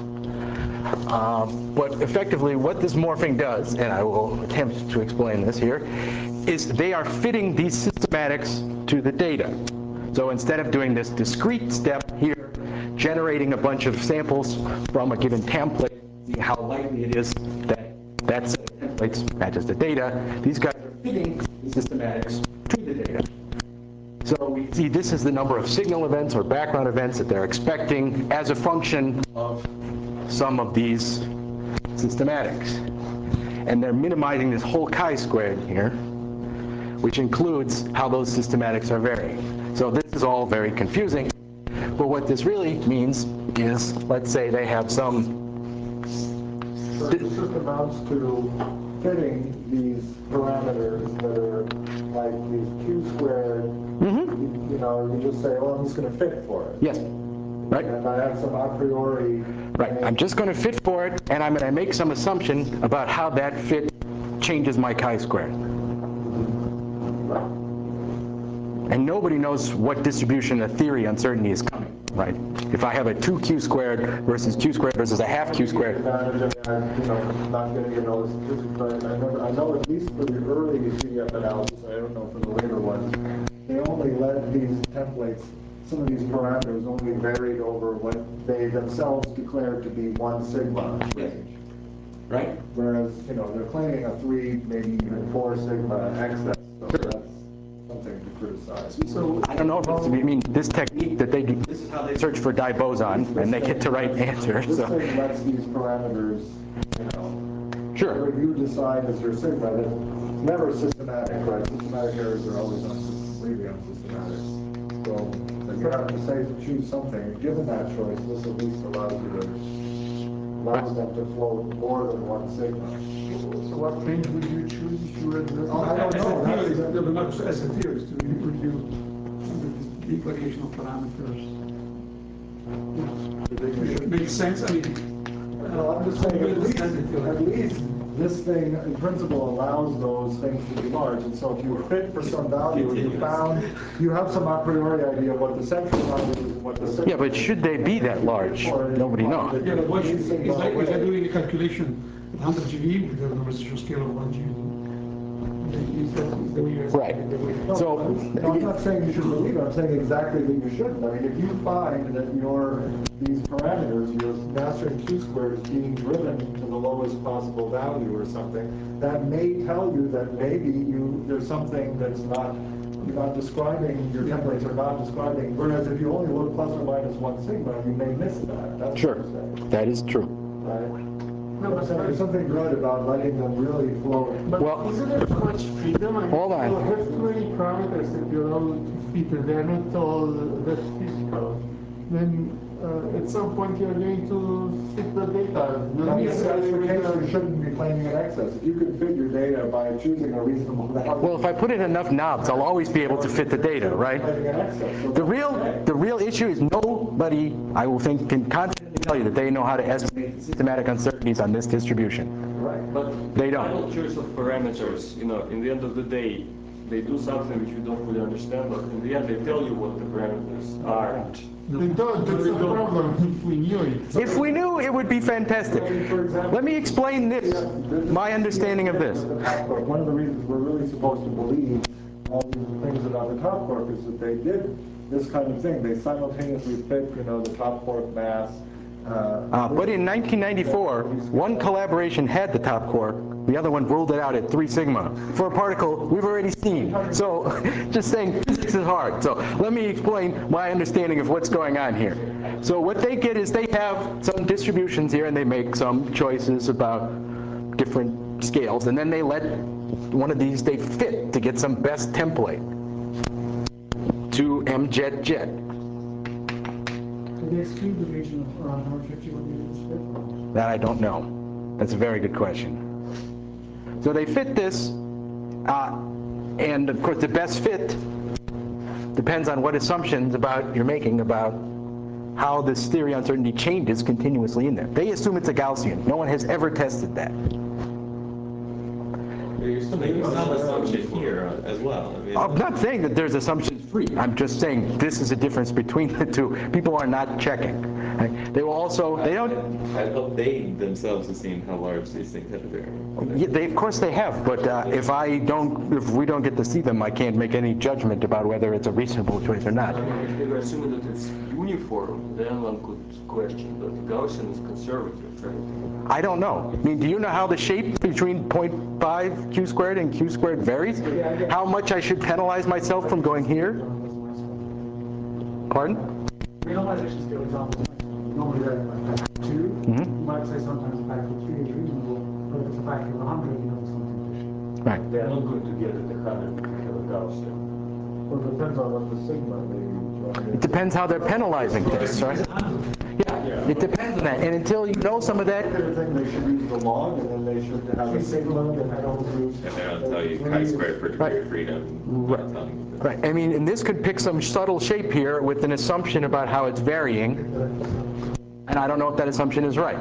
[SPEAKER 1] Um, but effectively what this morphing does, and I will attempt to explain this here, is they are fitting these systematics to the data. So instead of doing this discrete step here, generating a bunch of samples from a given template, see how likely it is that that set of templates matches the data, these guys are fitting the systematics to the data. So we see this is the number of signal events or background events that they're expecting as a function of some of these systematics. And they're minimizing this whole chi-squared here, which includes how those systematics are varying. So this is all very confusing. But what this really means is, let's say they have some...
[SPEAKER 2] So this just amounts to fitting these parameters that are like these Q squared.
[SPEAKER 1] Mm-hmm.
[SPEAKER 2] you, you know, you just say, oh, I'm just going to fit for it.
[SPEAKER 1] Yes. Right.
[SPEAKER 2] And I have some a priori.
[SPEAKER 1] Right. I'm just going to fit for it, and I'm going to make some assumption about how that fit changes my chi-squared. And nobody knows what distribution of theory uncertainty is coming, right? If I have a two Q squared versus Q squared versus a half Q squared.
[SPEAKER 2] Advantage of, uh, you know, not getting into those statistics, but I know, I know at least for the early C D F analysis, I don't know for the later ones, they only let these templates, some of these parameters only varied over what they themselves declared to be one sigma range.
[SPEAKER 1] Right.
[SPEAKER 2] Whereas, you know, they're claiming a three, maybe even four sigma excess, so that's something to criticize.
[SPEAKER 1] So I don't know if it's, I mean, this technique that they do, this is how they search for die boson, and they get the right answer.
[SPEAKER 2] This
[SPEAKER 1] So.
[SPEAKER 2] thing lets these parameters, you know,
[SPEAKER 1] Sure.
[SPEAKER 2] whatever you decide as your sigma, that's never systematic, right? Systematic errors are always on, completely unsystematic. So, but you have to say to choose something. Given that choice, this at least allows you to, allows them to float more than one sigma.
[SPEAKER 5] So what range would you choose if you were the...
[SPEAKER 2] Oh, I don't know.
[SPEAKER 6] As a theorist, no, not as a theorist, would you, with this big variation of parameters? It makes sense, I mean...
[SPEAKER 2] No, I'm just saying, at least, at least this thing, in principle, allows those things to be large. And so if you fit for some value, and you found, you have some a priori idea of what the central value is and what the sigma.
[SPEAKER 1] Yeah, but should they be that large? Nobody knows.
[SPEAKER 6] Yeah, but what you, it's like if you're doing a calculation at one hundred G V with the numerical scale of one G V.
[SPEAKER 1] Right. So,
[SPEAKER 2] no, I'm not saying you should believe it. I'm saying exactly that you shouldn't. I mean, if you find that your these parameters, your mastering Q squared is being driven to the lowest possible value or something, that may tell you that maybe you there's something that's not you're not describing, your templates are not describing. Whereas if you only look plus or minus one sigma, you may miss that. That's
[SPEAKER 1] sure, that is true.
[SPEAKER 2] Right. No, but there's something good about letting them really flow.
[SPEAKER 5] But
[SPEAKER 1] well,
[SPEAKER 5] isn't there too much freedom? I mean,
[SPEAKER 1] hold on.
[SPEAKER 5] you have too many parameters that you allow to fit, and they're not all that physical. Then uh, at some point you're going to fit the data. Not
[SPEAKER 2] If that's
[SPEAKER 5] necessarily
[SPEAKER 2] the
[SPEAKER 5] with
[SPEAKER 2] case,
[SPEAKER 5] the-
[SPEAKER 2] you shouldn't be claiming an excess. If you can fit your data by choosing a reasonable value.
[SPEAKER 1] Well, if I put in enough knobs, I'll always be able to fit the data, right? The real, the real issue is nobody, I will think, can confidently tell you that they know how to estimate systematic uncertainties on this distribution.
[SPEAKER 2] Right.
[SPEAKER 8] But
[SPEAKER 1] They
[SPEAKER 8] the
[SPEAKER 1] don't.
[SPEAKER 8] final choice of parameters, you know, in the end of the day, they do something which you don't fully understand, but in the end they tell you what the parameters are.
[SPEAKER 5] They don't, that's the problem, if we knew it.
[SPEAKER 1] If we knew, it would be fantastic. Let me explain this, my understanding of this.
[SPEAKER 2] One of the reasons we're really supposed to believe all these things about the top quark is that they did this kind of thing. They simultaneously fit, you know, the top quark mass. Uh,
[SPEAKER 1] Uh, but in nineteen ninety-four, one collaboration had the top quark, the other one ruled it out at three sigma for a particle we've already seen. So just saying, this Physics is hard, so let me explain my understanding of what's going on here. So what they get is they have some distributions here, and they make some choices about different scales, and then they let one of these, they fit to get some best template to M jet jet.
[SPEAKER 11] Did they exclude the region of around one hundred fifty when you did split?
[SPEAKER 1] That I don't know. That's a very good question. So they fit this, uh, and of course the best fit depends on what assumptions about you're making about how this theory uncertainty changes continuously in there. They assume it's a Gaussian. No one has ever tested that.
[SPEAKER 12] You're still making some assumption here as well. I mean,
[SPEAKER 1] I'm not saying that there's assumptions free. I'm just saying this is a difference between the two. People are not checking. Right? They will also, they don't.
[SPEAKER 12] I hope they themselves have seen how large these things have been.
[SPEAKER 1] Yeah, they, of course they have, but uh, if I don't, if we don't get to see them, I can't make any judgment about whether it's a reasonable choice or not.
[SPEAKER 8] If they were assuming that it's uniform, then one could question, but Gaussian is conservative, right?
[SPEAKER 1] I don't know. I mean, do you know how the shape between zero point five q squared and q squared varies? How much I should penalize myself from going here? Pardon?
[SPEAKER 11] Renormalization scale examples, normally they're like factor two.
[SPEAKER 1] Mm-hmm.
[SPEAKER 11] You might say sometimes a factor three is reasonable, but if it's a factor of one hundred, you know there's something fishy.
[SPEAKER 1] Right.
[SPEAKER 2] They're not going to get it one hundred because of Gaussian. Well, it depends on what the sigma they use.
[SPEAKER 1] It depends how they're penalizing this, right? Yeah, it depends on that. And until you know some of that,
[SPEAKER 2] I think they should use the log, and then they should have a sigma, and they'll use.
[SPEAKER 12] And then I'll tell you chi-squared for degree of freedom.
[SPEAKER 1] Right. Right. I mean, and this could pick some subtle shape here with an assumption about how it's varying. And I don't know if that assumption is right.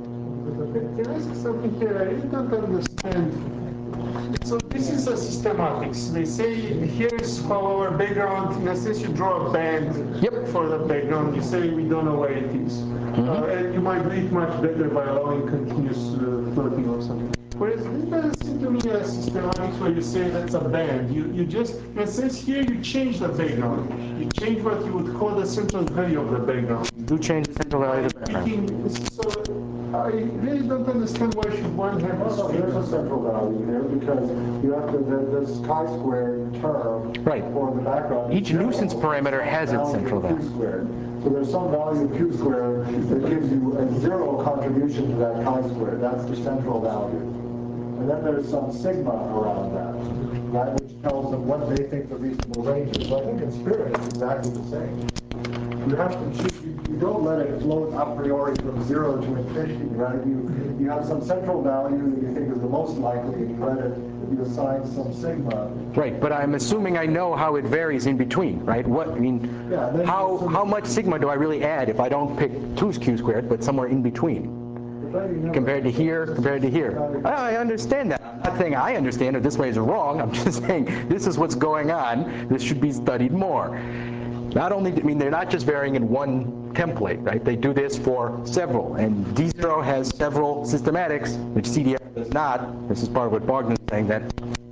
[SPEAKER 5] Can I ask something here? I really don't understand. So this is a systematics. They say here's how our background, in a sense you draw a band
[SPEAKER 1] Yep.
[SPEAKER 5] for the background. You say we don't know where it is. Mm-hmm. uh, and you might do it much better by allowing continuous uh, floating or something. Whereas this doesn't seem to me a systematics where you say that's a band. You, you just, in a sense here you change the background. You change what you would call the central value of the background.
[SPEAKER 1] You do change the central value of the background.
[SPEAKER 5] So I really don't understand why should one have this.
[SPEAKER 2] No, no, there's a central value here because you have to, there's this chi-squared term
[SPEAKER 1] Right.
[SPEAKER 2] for the background.
[SPEAKER 1] Each nuisance parameter has its central value.
[SPEAKER 2] Q squared. So there's some value of q squared that gives you a zero contribution to that chi-squared. That's the central value. And then there's some sigma around that, right, which tells them what they think the reasonable range is. So I think in spirit it's exactly the same. You have to, you, you don't let it float a priori from zero to infinity, right? You you have some central value that you think is the most likely, and you let it, you assign some sigma.
[SPEAKER 1] Right, but I'm assuming I know how it varies in between, right? What, I mean,
[SPEAKER 2] Yeah, then
[SPEAKER 1] how
[SPEAKER 2] you-
[SPEAKER 1] how much sigma do I really add if I don't pick two q squared, but somewhere in between? Compared to here, compared to here. I understand that. I'm not saying I understand it this way is wrong. I'm just saying this is what's going on. This should be studied more. Not only, I mean, they're not just varying in one template, right? They do this for several. And D zero has several systematics, which C D F does not. This is part of what Bogdan's saying that.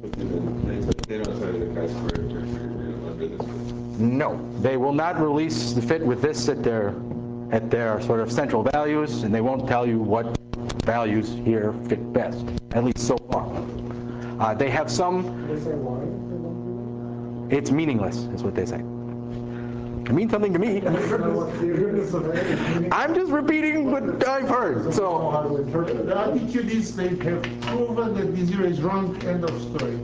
[SPEAKER 12] They don't tell you the chi-squared for freedom under this.
[SPEAKER 1] No, they will not release the fit with this at their at their sort of central values, and they won't tell you what values here fit best, at least so far. Uh, they have some.
[SPEAKER 11] They say why they won't do
[SPEAKER 1] It's meaningless, is what they say. It means something to me. I'm just repeating what I've heard. So
[SPEAKER 5] The attitude is they have proven that D zero is wrong, end of story.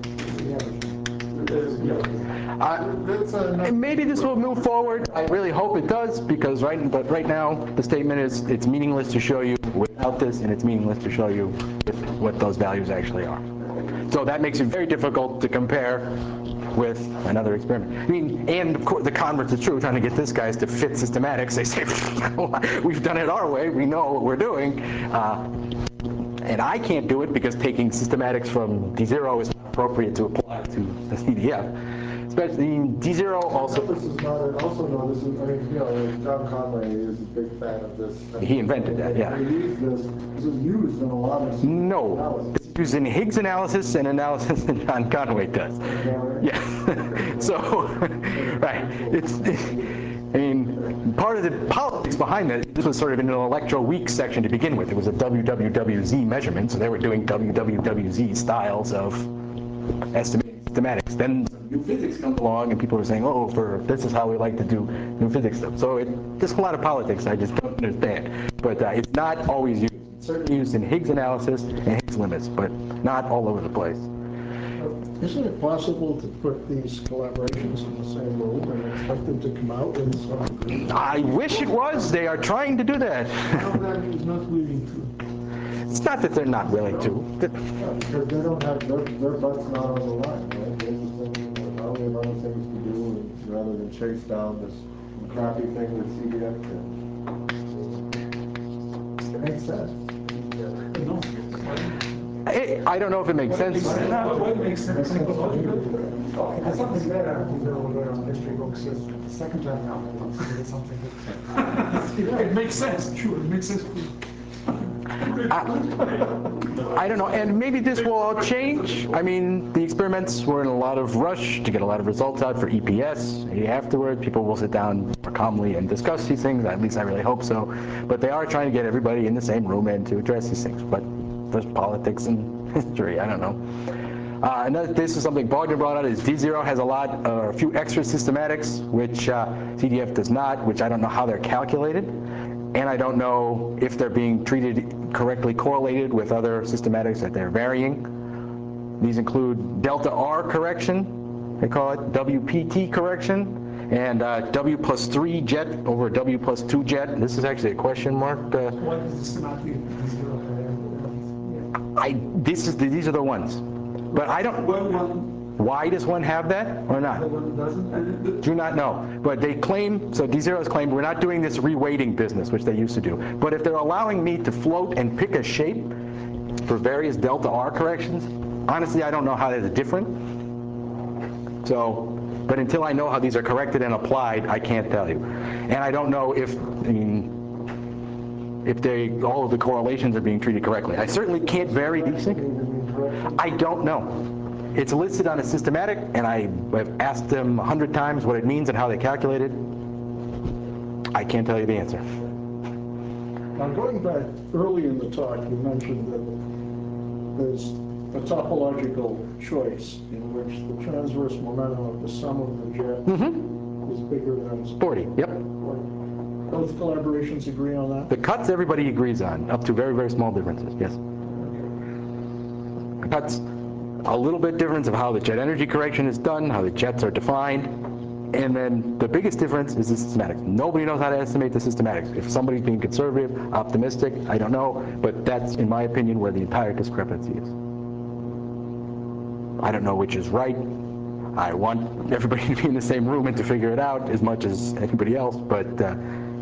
[SPEAKER 1] uh,
[SPEAKER 5] That's a,
[SPEAKER 1] maybe this will move forward. I really hope it does, because right, but right now the statement is it's meaningless to show you without this, and it's meaningless to show you with what those values actually are. So that makes it very difficult to compare with another experiment. I mean, and of course the converse is true, trying to get this guys to fit systematics. They say, we've done it our way, we know what we're doing. Uh, and I can't do it because taking systematics from D zero is not appropriate to apply to the C D F. Especially D zero also.
[SPEAKER 2] This is not, I also know this is, I mean, you know, John Conway is a big fan of this.
[SPEAKER 1] He invented that, yeah.
[SPEAKER 2] They use this, this is used in a lot of
[SPEAKER 1] No,
[SPEAKER 2] analysis.
[SPEAKER 1] it's used in Higgs analysis and analysis that John Conway does. Yeah. So, right. It's, I mean, part of the politics behind that, this was sort of in an electro weak section to begin with. It was a W W W Z measurement, so they were doing W W W Z styles of estimating systematics. Then new physics comes along and people are saying, oh, for this is how we like to do new physics stuff. So it, there's a lot of politics I just don't understand. But uh, it's not always used. It's certainly used in Higgs analysis and Higgs limits, but not all over the place.
[SPEAKER 6] Isn't it possible to put these collaborations in the same room and expect them to come out with some agreement?
[SPEAKER 1] I wish it was. They are trying to do that.
[SPEAKER 5] Is not willing to.
[SPEAKER 1] It's not that they're not willing to.
[SPEAKER 2] Yeah, because they don't have, their, their butt's not on the line, right? They just think, you know, now we have other things to do, and rather than chase down this crappy thing that C D F did. It makes sense.
[SPEAKER 6] No.
[SPEAKER 1] I, I don't know if it makes sense.
[SPEAKER 6] What makes sense?
[SPEAKER 11] There's something there, you know, where on history books, is the second time now, it's something that.
[SPEAKER 6] It makes sense, sure, it makes sense.
[SPEAKER 1] I don't know, and maybe this will all change. I mean, the experiments were in a lot of rush to get a lot of results out for E P S. Afterward, people will sit down more calmly and discuss these things. At least I really hope so. But they are trying to get everybody in the same room and to address these things. But there's politics and history. I don't know. Uh, another, this is something Bogdan brought out, is D zero has a lot, uh, a few extra systematics, which uh, C D F does not, which I don't know how they're calculated. And I don't know if they're being treated correctly correlated with other systematics that they're varying. These include delta R correction, they call it W P T correction, and uh, W plus three jet over W plus two jet. This is actually a question mark. Uh,
[SPEAKER 11] What is the systematic zero?
[SPEAKER 1] I, this is the, these are the ones. But I don't, why does one have that or not? Do not know. But they claim, so D zero has claimed we're not doing this reweighting business, which they used to do. But if they're allowing me to float and pick a shape for various delta R corrections, honestly, I don't know how that's different. So, but until I know how these are corrected and applied, I can't tell you. And I don't know if, I mean, if they, all of the correlations are being treated correctly. I certainly can't vary these things. I don't know. It's listed on a systematic, and I have asked them a hundred times what it means and how they calculate it. I can't tell you the answer.
[SPEAKER 6] Now, going back early in the talk, you mentioned that there's a topological choice in which the transverse momentum of the sum of the jet mm-hmm. is bigger than
[SPEAKER 1] forty. Yep.
[SPEAKER 6] Both collaborations agree on that?
[SPEAKER 1] The cuts everybody agrees on, up to very, very small differences, yes. The cuts, a little bit difference of how the jet energy correction is done, how the jets are defined, and then the biggest difference is the systematics. Nobody knows how to estimate the systematics. If somebody's being conservative, optimistic, I don't know, but that's, in my opinion, where the entire discrepancy is. I don't know which is right. I want everybody to be in the same room and to figure it out as much as anybody else, but uh,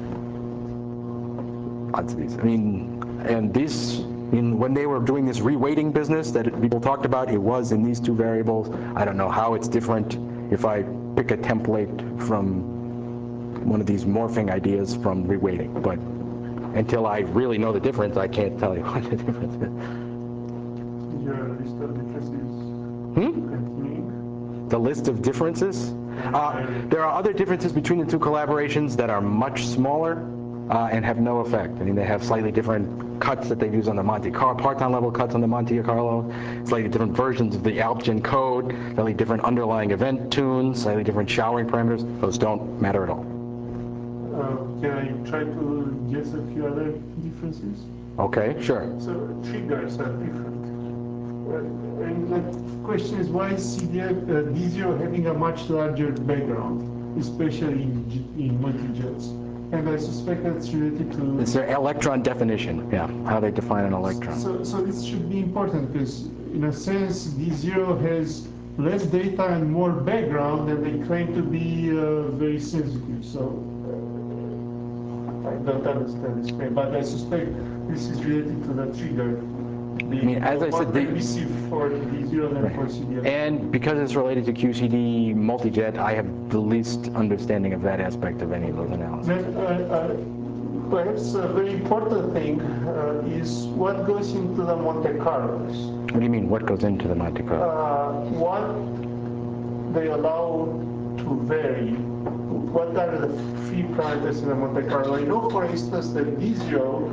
[SPEAKER 1] lots of these. I mean, and these, in, when they were doing this reweighting business that people talked about, it was in these two variables. I don't know how it's different if I pick a template from one of these morphing ideas from reweighting, but until I really know the difference, I can't tell you what the difference is.
[SPEAKER 5] Is your list of differences
[SPEAKER 1] Hmm?
[SPEAKER 5] continuing?
[SPEAKER 1] The list of differences? Uh, there are other differences between the two collaborations that are much smaller uh, and have no effect. I mean, they have slightly different cuts that they use on the Monte Carlo, parton level cuts on the Monte Carlo, slightly different versions of the AlpGen code, slightly different underlying event tunes, slightly different showering parameters. Those don't matter at all.
[SPEAKER 5] Uh, can I try to guess a few other differences?
[SPEAKER 1] Okay, sure.
[SPEAKER 5] So triggers are different. Uh, and the question is, why is C D F, uh, D zero having a much larger background, especially in, in multi-jets? And I suspect that's related to...
[SPEAKER 1] It's their electron definition, yeah, how they define an electron.
[SPEAKER 5] So, so this should be important because, in a sense, D zero has less data and more background, and they claim to be uh, very sensitive. So uh, I don't understand this claim, but I suspect this is related to the trigger. The,
[SPEAKER 1] I mean, as I said, the,
[SPEAKER 5] for D zero than
[SPEAKER 1] right.
[SPEAKER 5] for C D F.
[SPEAKER 1] And because it's related to Q C D multi-jet, I have the least understanding of that aspect of any of those analyses.
[SPEAKER 5] Then, uh, uh, perhaps a very important thing uh, is what goes into the Monte Carlos.
[SPEAKER 1] What do you mean, what goes into the Monte Carlo?
[SPEAKER 5] Uh, what they allow to vary. What are the free parameters in the Monte Carlo? I know, for instance, that D zero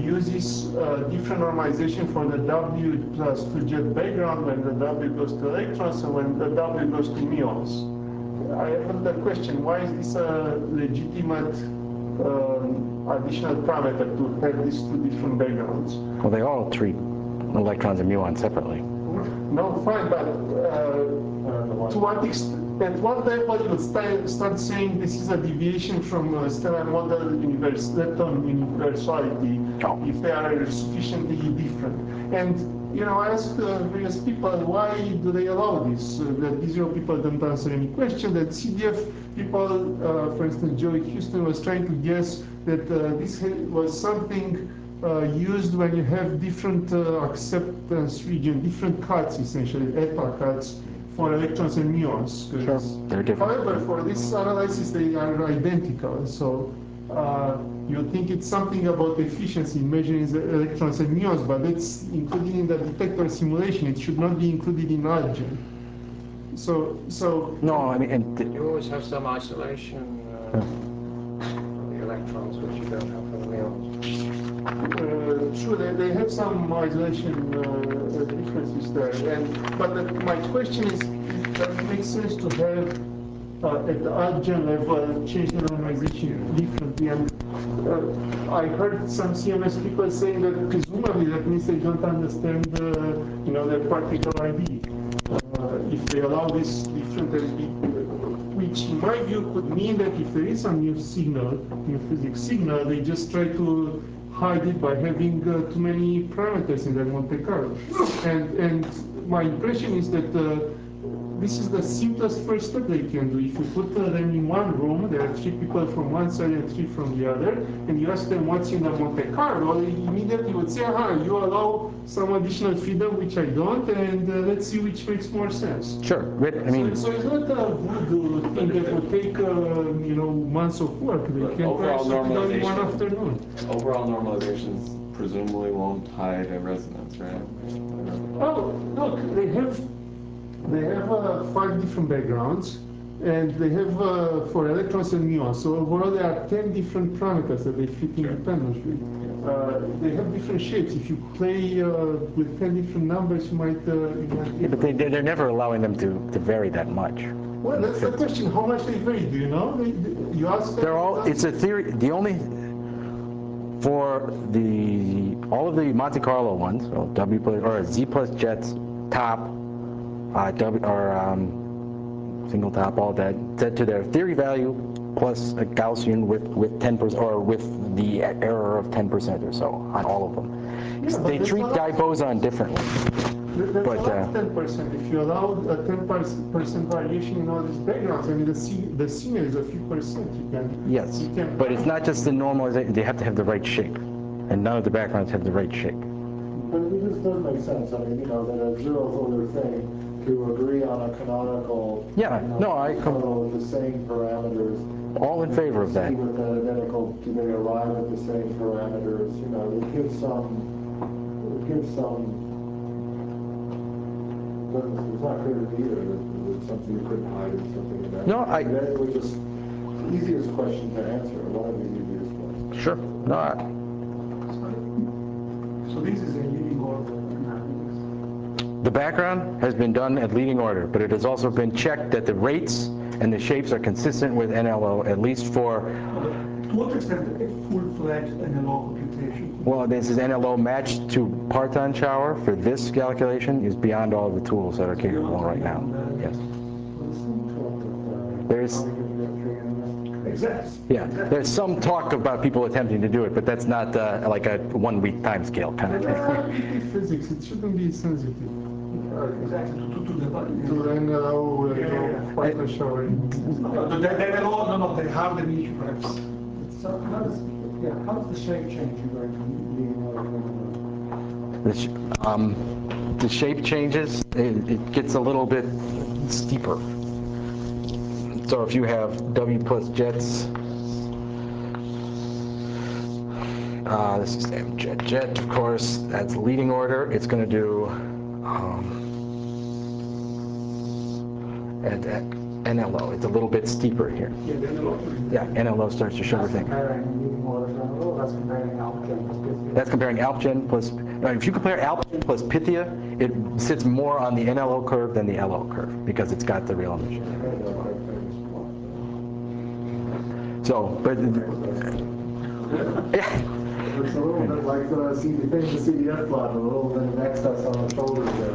[SPEAKER 5] uses uh, different normalization for the W plus two jet background when the W goes to electrons and when the W goes to muons. I have the question, why is this a legitimate um, additional parameter to have these two different backgrounds?
[SPEAKER 1] Well, they all treat electrons and muons separately.
[SPEAKER 5] No, fine, but uh, to what extent, at what level you would start, start saying this is a deviation from uh, standard model universe, lepton universality,
[SPEAKER 1] Oh.
[SPEAKER 5] if they are sufficiently different? And, you know, I asked uh, various people, why do they allow this? Uh, that Israel people don't answer any question, that C D F people, uh, for instance, Joey Houston was trying to guess that uh, this was something Uh, used when you have different uh, acceptance region, different cuts essentially, eta cuts for electrons and muons.
[SPEAKER 1] Sure, they're different.
[SPEAKER 5] However, for this analysis, they are identical. So uh, you think it's something about efficiency in measuring the electrons and muons, but it's included in the detector simulation. It should not be included in AlGen. So, so.
[SPEAKER 1] No, I mean, and
[SPEAKER 9] You always have some isolation uh, for the electrons, which you don't have for the muons.
[SPEAKER 5] Uh, sure, they, they have some isolation uh, differences there, and but the, my question is, does it make sense to have uh, at the AlGen level change the normalization differently? And uh, I heard some C M S people saying that presumably that means they don't understand, uh, you know, their particle I D. Uh, if they allow this different L P, which in my view could mean that if there is some new signal, new physics signal, they just try to hide it by having uh, too many parameters in their Monte Carlo. And, and my impression is that uh, this is the simplest first step they can do. If you put uh, them in one room, there are three people from one side and three from the other, and you ask them what's in the Monte Carlo, they immediately would say, aha, you allow some additional freedom, which I don't, and uh, let's see which makes more sense.
[SPEAKER 1] sure, I mean.
[SPEAKER 5] So, so it's not a voodoo thing that would take, uh, you know, months of work. They
[SPEAKER 12] But
[SPEAKER 5] can
[SPEAKER 12] overall
[SPEAKER 5] perhaps do it in one
[SPEAKER 12] normalization-
[SPEAKER 5] afternoon.
[SPEAKER 12] Overall normalizations presumably won't hide a resonance, right?
[SPEAKER 5] Oh, look, they have they have uh, five different backgrounds, and they have uh, for electrons and muons. So overall, there are ten different parameters that they fit independently. Uh, they have different shapes. If you play uh, with ten different numbers, you might. Uh, you might
[SPEAKER 1] Yeah, but they, they're never allowing them to, to vary that much.
[SPEAKER 5] well, that's the question. How much they vary? Do you know? They, they, you ask them.
[SPEAKER 1] They're all. It's a theory. The only for the all of the Monte Carlo ones, so W plus or Z plus jets, top, uh, W or um, single top, all that set to their theory value plus a Gaussian with with ten percent or with the error of ten percent or so on all of them.
[SPEAKER 5] Yeah,
[SPEAKER 1] They treat guy boson differently.
[SPEAKER 5] That's
[SPEAKER 1] But, uh,
[SPEAKER 5] about ten percent. If you allow a ten percent variation in all these backgrounds, I mean, the C, the senior is a few percent. You can.
[SPEAKER 1] Yes,
[SPEAKER 5] you can,
[SPEAKER 1] but it's not just the normalization. They have to have the right shape, and none of the backgrounds have the right shape.
[SPEAKER 2] But it just does make sense. I mean, you know, that a zeroth order thing to agree on a canonical.
[SPEAKER 1] Yeah,
[SPEAKER 2] you know,
[SPEAKER 1] no, I com-
[SPEAKER 2] with the same parameters.
[SPEAKER 1] All in favor of that.
[SPEAKER 2] See with the identical, do they arrive at the same parameters? You know, it gives some. It gives some. It's not clear to me either that it's something you couldn't hide and something in that.
[SPEAKER 1] No, I-
[SPEAKER 2] That was just easiest question to answer. One of the easiest ones.
[SPEAKER 1] Sure. No. I,
[SPEAKER 11] So this is a leading order analysis.
[SPEAKER 1] The background has been done at leading order, but it has also been checked that the rates and the shapes are consistent with N L O, at least for,
[SPEAKER 11] To what extent a full-fledged N L O computation?
[SPEAKER 1] well, this is N L O matched to parton shower for this calculation is beyond all the tools that are capable right now. Yes. There's,
[SPEAKER 11] Exactly.
[SPEAKER 1] yeah, there's some talk about people attempting to do it, but that's not uh, like a one-week time scale kind of
[SPEAKER 5] Uh,
[SPEAKER 1] thing.
[SPEAKER 5] it is physics. It shouldn't be sensitive.
[SPEAKER 11] Exactly, to, to, to the value.
[SPEAKER 5] To N L O, uh,
[SPEAKER 11] Yeah, yeah, yeah.
[SPEAKER 5] parton showering.
[SPEAKER 11] No, no, they, they all, no, no, they have the niche perhaps. So how does, yeah, how does the shape change in going from
[SPEAKER 1] The, sh- um, the shape changes, it, it gets a little bit steeper. So if you have W plus jets, uh, this is M jet jet, of course, that's leading order. It's going to do, um, at, at N L O. It's a little bit steeper here.
[SPEAKER 11] Yeah, the N L O.
[SPEAKER 1] Yeah, N L O starts to show the
[SPEAKER 11] That's
[SPEAKER 1] thing.
[SPEAKER 11] comparing medium order to N L O, that's comparing Alpgen plus Pythia.
[SPEAKER 1] That's comparing Alpgen plus, no, if you compare Alpgen plus Pythia, it sits more on the N L O curve than the L O curve because it's got the real emission. So, but, yeah.
[SPEAKER 2] It's a little bit like the C D, the C D F plot, a little bit of excess on the shoulders there,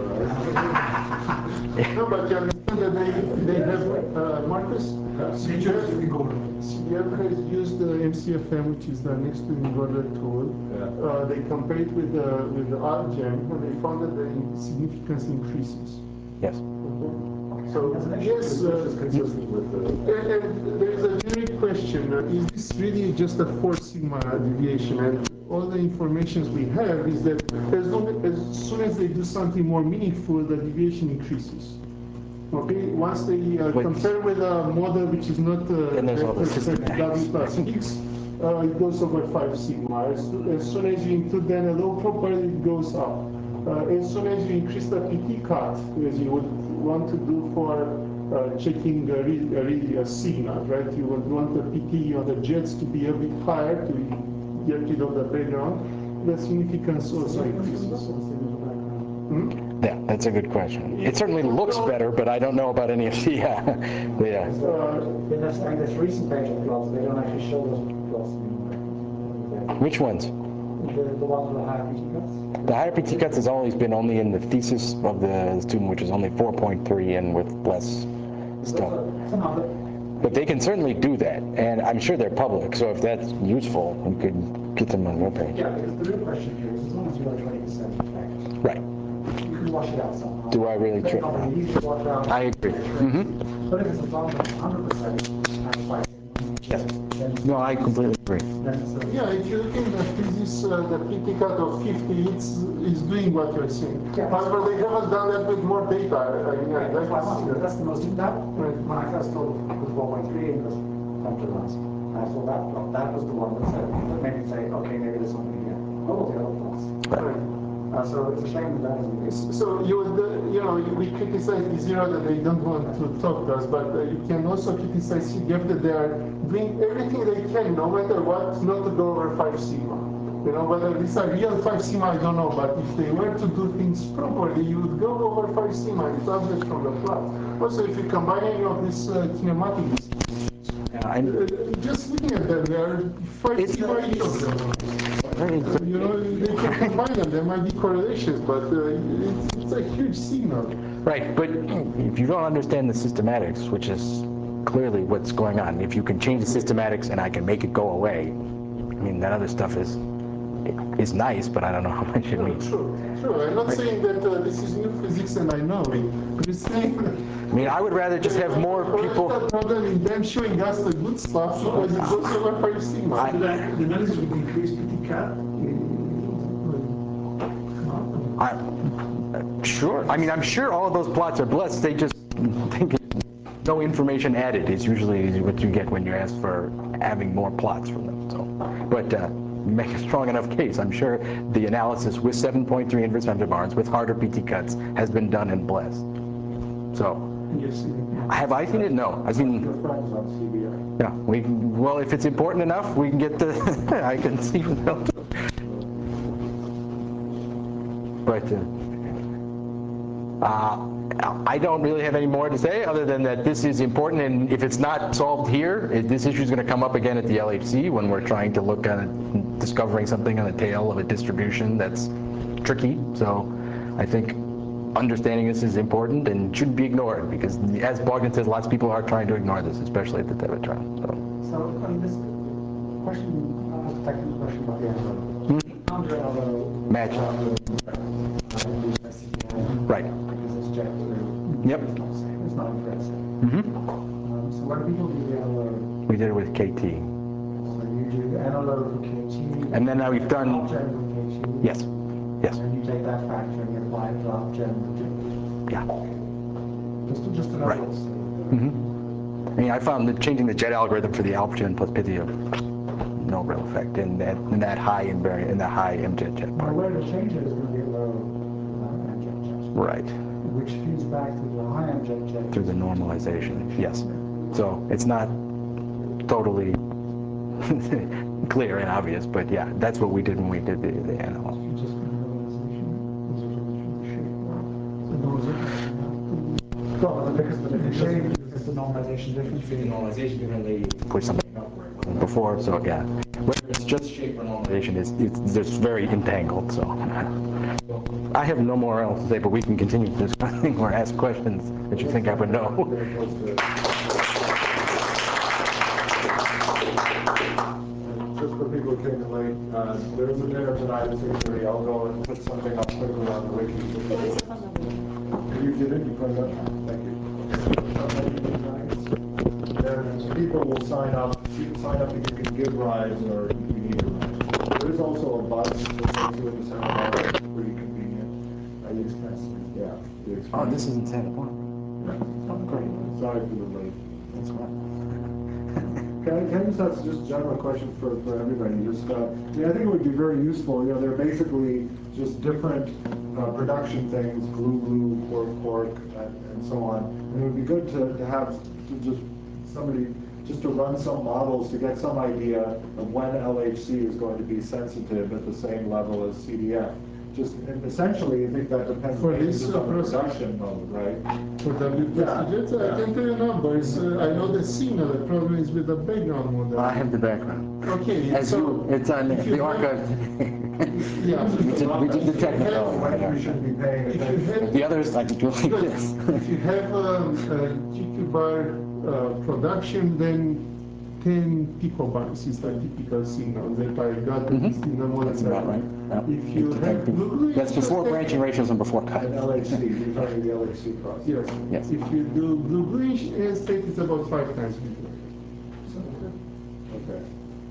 [SPEAKER 2] right?
[SPEAKER 5] No, but you understand that they, they have, uh, Marcus, C D F, C D F has used the M C F M, which is the next to encoder tool.
[SPEAKER 2] Yeah.
[SPEAKER 5] Uh, they compared with the, with the Alpgen, and they found that the significance increases.
[SPEAKER 1] Yes.
[SPEAKER 5] So, yes, uh,
[SPEAKER 2] This is consistent with the.
[SPEAKER 5] and, and there is a generic question, uh, is this really just a four sigma deviation? And all the information we have is that as, long, as soon as they do something more meaningful, the deviation increases. Okay, once they uh,
[SPEAKER 1] Wait.
[SPEAKER 5] compare with a model which is not uh,
[SPEAKER 1] Then there's all the
[SPEAKER 5] vector set
[SPEAKER 1] systematics.
[SPEAKER 5] W plus X, uh, it goes over five sigma. As, as soon as you include the N L O property, it goes up. Uh, as soon as you increase the P T cut, as you would want to do for uh, checking the re uh, really a signal, right? You would want the P T or the jets to be a bit higher to get rid of the background. The significance also increases. Hmm?
[SPEAKER 1] Yeah, that's a good question. It certainly looks better, but I don't know about any of the, uh, the, uh,
[SPEAKER 11] Uh, in this, in this recent page of plots, they don't actually show those plots anymore.
[SPEAKER 1] which ones?
[SPEAKER 11] The, the ones with the higher P T cuts?
[SPEAKER 1] The higher P T cuts has always been only in the thesis of the student, which is only four point three and with less stuff. But they can certainly do that, and I'm sure they're public, so if that's useful, we could get them on the webpage.
[SPEAKER 11] Yeah, because the real question here is, as long as you're at twenty percent effect,
[SPEAKER 1] Right.
[SPEAKER 11] you can wash it out somehow.
[SPEAKER 1] Do I really
[SPEAKER 11] Very
[SPEAKER 1] try?
[SPEAKER 11] often, you can wash it out.
[SPEAKER 1] I agree. Mm-hmm.
[SPEAKER 11] But if it's above one hundred percent,
[SPEAKER 1] Yes. No, I completely agree.
[SPEAKER 5] Yeah, if you look in the physics, uh, the P T cut of fifty, it's, it's doing what you're saying.
[SPEAKER 11] Yeah.
[SPEAKER 5] However, they haven't done that with more data. I mean,
[SPEAKER 11] Yeah, that's why I'm
[SPEAKER 5] I
[SPEAKER 11] asking.
[SPEAKER 5] can
[SPEAKER 11] That's
[SPEAKER 5] see
[SPEAKER 11] the most, that, when I first thought of four point three and was come to us, I saw that plot, that was the one that said, that made me say, okay, maybe there's something here. Oh, the other plots.
[SPEAKER 5] that.
[SPEAKER 11] Uh, so it's a shame that that isn't used.
[SPEAKER 5] So you would, uh, you know, we criticize the zero that they don't want to talk to us, but uh, you can also criticize C D F that they are doing everything they can, no matter what, not to go over five sigma. You know, whether these are real five sigma, I don't know, but if they were to do things properly, you would go over five sigma. It's obvious from the plot. Also, if you combine any of these uh, kinematics,
[SPEAKER 1] Yeah, I,
[SPEAKER 5] uh, just looking at them, there are five
[SPEAKER 1] It's-
[SPEAKER 5] sigma each of them. Uh, you know, they can combine them. There might be correlations, but uh, it's, it's a huge signal.
[SPEAKER 1] right, but if you don't understand the systematics, which is clearly what's going on, if you can change the systematics and I can make it go away, I mean, that other stuff is is nice, but I don't know how much it
[SPEAKER 5] No,
[SPEAKER 1] means.
[SPEAKER 5] true, true. I'm not saying that uh, this is new physics and I know it. I'm just saying that.
[SPEAKER 1] I mean, I would rather just have more people.
[SPEAKER 5] Rather than them showing us the good stuff because it goes over five sigma.
[SPEAKER 1] I-
[SPEAKER 11] The analysis with increased P T cut,
[SPEAKER 1] I, sure. I mean, I'm sure all of those plots are blessed. They just think no information added is usually what you get when you ask for having more plots from them. So, but uh, make a strong enough case. I'm sure the analysis with seven point three inverse femtobarns with harder P T cuts has been done and blessed. So, have I seen it? No. I've seen. Yeah. We well, if it's important enough, we can get the. I can see. But uh, uh, I don't really have any more to say other than that this is important, and if it's not solved here, it, this issue is going to come up again at the L H C when we're trying to look at it, discovering something on the tail of a distribution that's tricky. So I think understanding this is important and shouldn't be ignored because, as Bogdan says, lots of people are trying to ignore this, especially at the Tevitt trial. So,
[SPEAKER 11] so on this question, I have a technical question about the answer.
[SPEAKER 1] hmm?
[SPEAKER 11] Under L O,
[SPEAKER 1] Match. Right.
[SPEAKER 11] Because it's jet through.
[SPEAKER 1] Yep.
[SPEAKER 11] It's not safe. It's not impressive.
[SPEAKER 1] Mm-hmm.
[SPEAKER 11] Um, so when people do the N L O,
[SPEAKER 1] We did it with K T.
[SPEAKER 11] so you do N L O for K T.
[SPEAKER 1] And then now we've done.
[SPEAKER 11] Alpgen for K T.
[SPEAKER 1] Yes. Yes.
[SPEAKER 11] And you take that factor and you apply it to Alpgen.
[SPEAKER 1] Yeah.
[SPEAKER 11] Just to, just to know
[SPEAKER 1] Right.
[SPEAKER 11] what's.
[SPEAKER 1] Mm-hmm. I mean, I found that changing the jet algorithm for the Alpgen plus Pythia, no real effect in that in that high invariant in that high M J jet
[SPEAKER 11] Now
[SPEAKER 1] part.
[SPEAKER 11] where the change is going to be low uh, and jet jet.
[SPEAKER 1] Right.
[SPEAKER 11] Which feeds back to the high-end jet jet.
[SPEAKER 1] through the normalization, yes. So it's not totally clear and obvious, but yeah, that's what we did when we did the, the analog.
[SPEAKER 5] Just normalization,
[SPEAKER 11] Well, because the shape is the normalization difference.
[SPEAKER 1] The normalization differently, push something up where it wasn't before, so yeah. Whether it's just shape or normalization, it's, it's just very entangled, so. I have no more else to say, but we can continue discussing or ask questions that you think I would know.
[SPEAKER 2] Just for people who came in late, uh, there is a dinner tonight at six thirty. I'll go and put something up quickly on the wiki. You did it, you put it up? Thank you. And people will sign up, you can sign up if you can give rides or if you need a ride. There is also a bus that takes you into Santa Barbara, it's pretty convenient. Uh, the express. Yeah. The express.
[SPEAKER 1] Oh, this isn't Santa Barbara.
[SPEAKER 2] Yeah. Oh, great. Sorry for the late.
[SPEAKER 1] That's right.
[SPEAKER 2] Can I, can I just ask just a general question for, for everybody? Just, uh, I mean, I think it would be very useful. You know, they're basically just different uh, production things, glue, glue, cork, cork, and, and so on. And it would be good to, to have to just somebody just to run some models to get some idea of when L H C is going to be sensitive at the same level as C D F. Just and essentially, I think that depends
[SPEAKER 5] For
[SPEAKER 2] mainly
[SPEAKER 5] this,
[SPEAKER 2] just
[SPEAKER 5] uh,
[SPEAKER 2] on the
[SPEAKER 5] process-
[SPEAKER 2] production mode, right?
[SPEAKER 5] For W P S
[SPEAKER 2] Yeah,
[SPEAKER 5] jets, I
[SPEAKER 2] yeah.
[SPEAKER 5] can tell you numbers. Uh, I know the signal. The problem is with the background model.
[SPEAKER 1] I have the background.
[SPEAKER 5] Okay,
[SPEAKER 1] As
[SPEAKER 5] so
[SPEAKER 1] you, it's on
[SPEAKER 5] if you
[SPEAKER 1] the
[SPEAKER 5] have-
[SPEAKER 1] archive.
[SPEAKER 5] Yeah.
[SPEAKER 1] We did, we did the technical.
[SPEAKER 2] When we should be paying
[SPEAKER 5] If you
[SPEAKER 2] attention.
[SPEAKER 5] have,
[SPEAKER 1] The others, I could go like
[SPEAKER 5] Good.
[SPEAKER 1] this.
[SPEAKER 5] If you have um, a G Q bar uh, production, then ten picobars is the typical signal that I got
[SPEAKER 1] Mhm.
[SPEAKER 5] in the model.
[SPEAKER 1] That's about right. Yeah.
[SPEAKER 5] If you
[SPEAKER 1] Eight to
[SPEAKER 5] have
[SPEAKER 1] ten.
[SPEAKER 5] blue,
[SPEAKER 1] That's before branching ratios and before cut.
[SPEAKER 2] And L H C, you're talking the L H C process.
[SPEAKER 5] Yes.
[SPEAKER 1] Yes.
[SPEAKER 5] If you do blue-greenish state, it's about five times bigger.
[SPEAKER 2] Okay.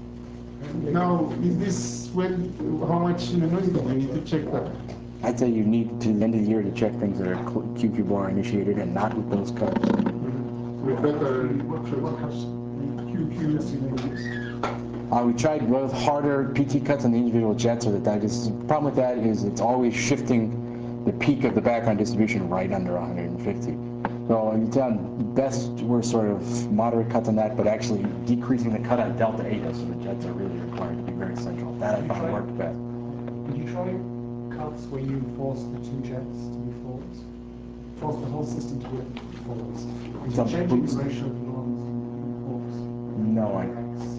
[SPEAKER 5] Now, is this when, how much noise do you need to check that?
[SPEAKER 1] I'd say you need to the end of the year to check things that are Q Q bar initiated and not with those cuts.
[SPEAKER 5] With better,
[SPEAKER 11] What has Q Q simulators?
[SPEAKER 1] Uh, we tried both harder P T cuts on the individual jets or the digest. The problem with that is it's always shifting the peak of the background distribution right under one hundred fifty. So it's on best, we're sort of moderate cuts on that, but actually decreasing the cut on delta eta, so the jets are really required to be very central. That I found worked best.
[SPEAKER 11] Did you try cuts where you force the two jets to be forwards? Force the whole system to be forwards? Did
[SPEAKER 1] Some
[SPEAKER 11] you change the
[SPEAKER 1] boost?
[SPEAKER 11] ratio of norms and forwards?
[SPEAKER 1] No, I,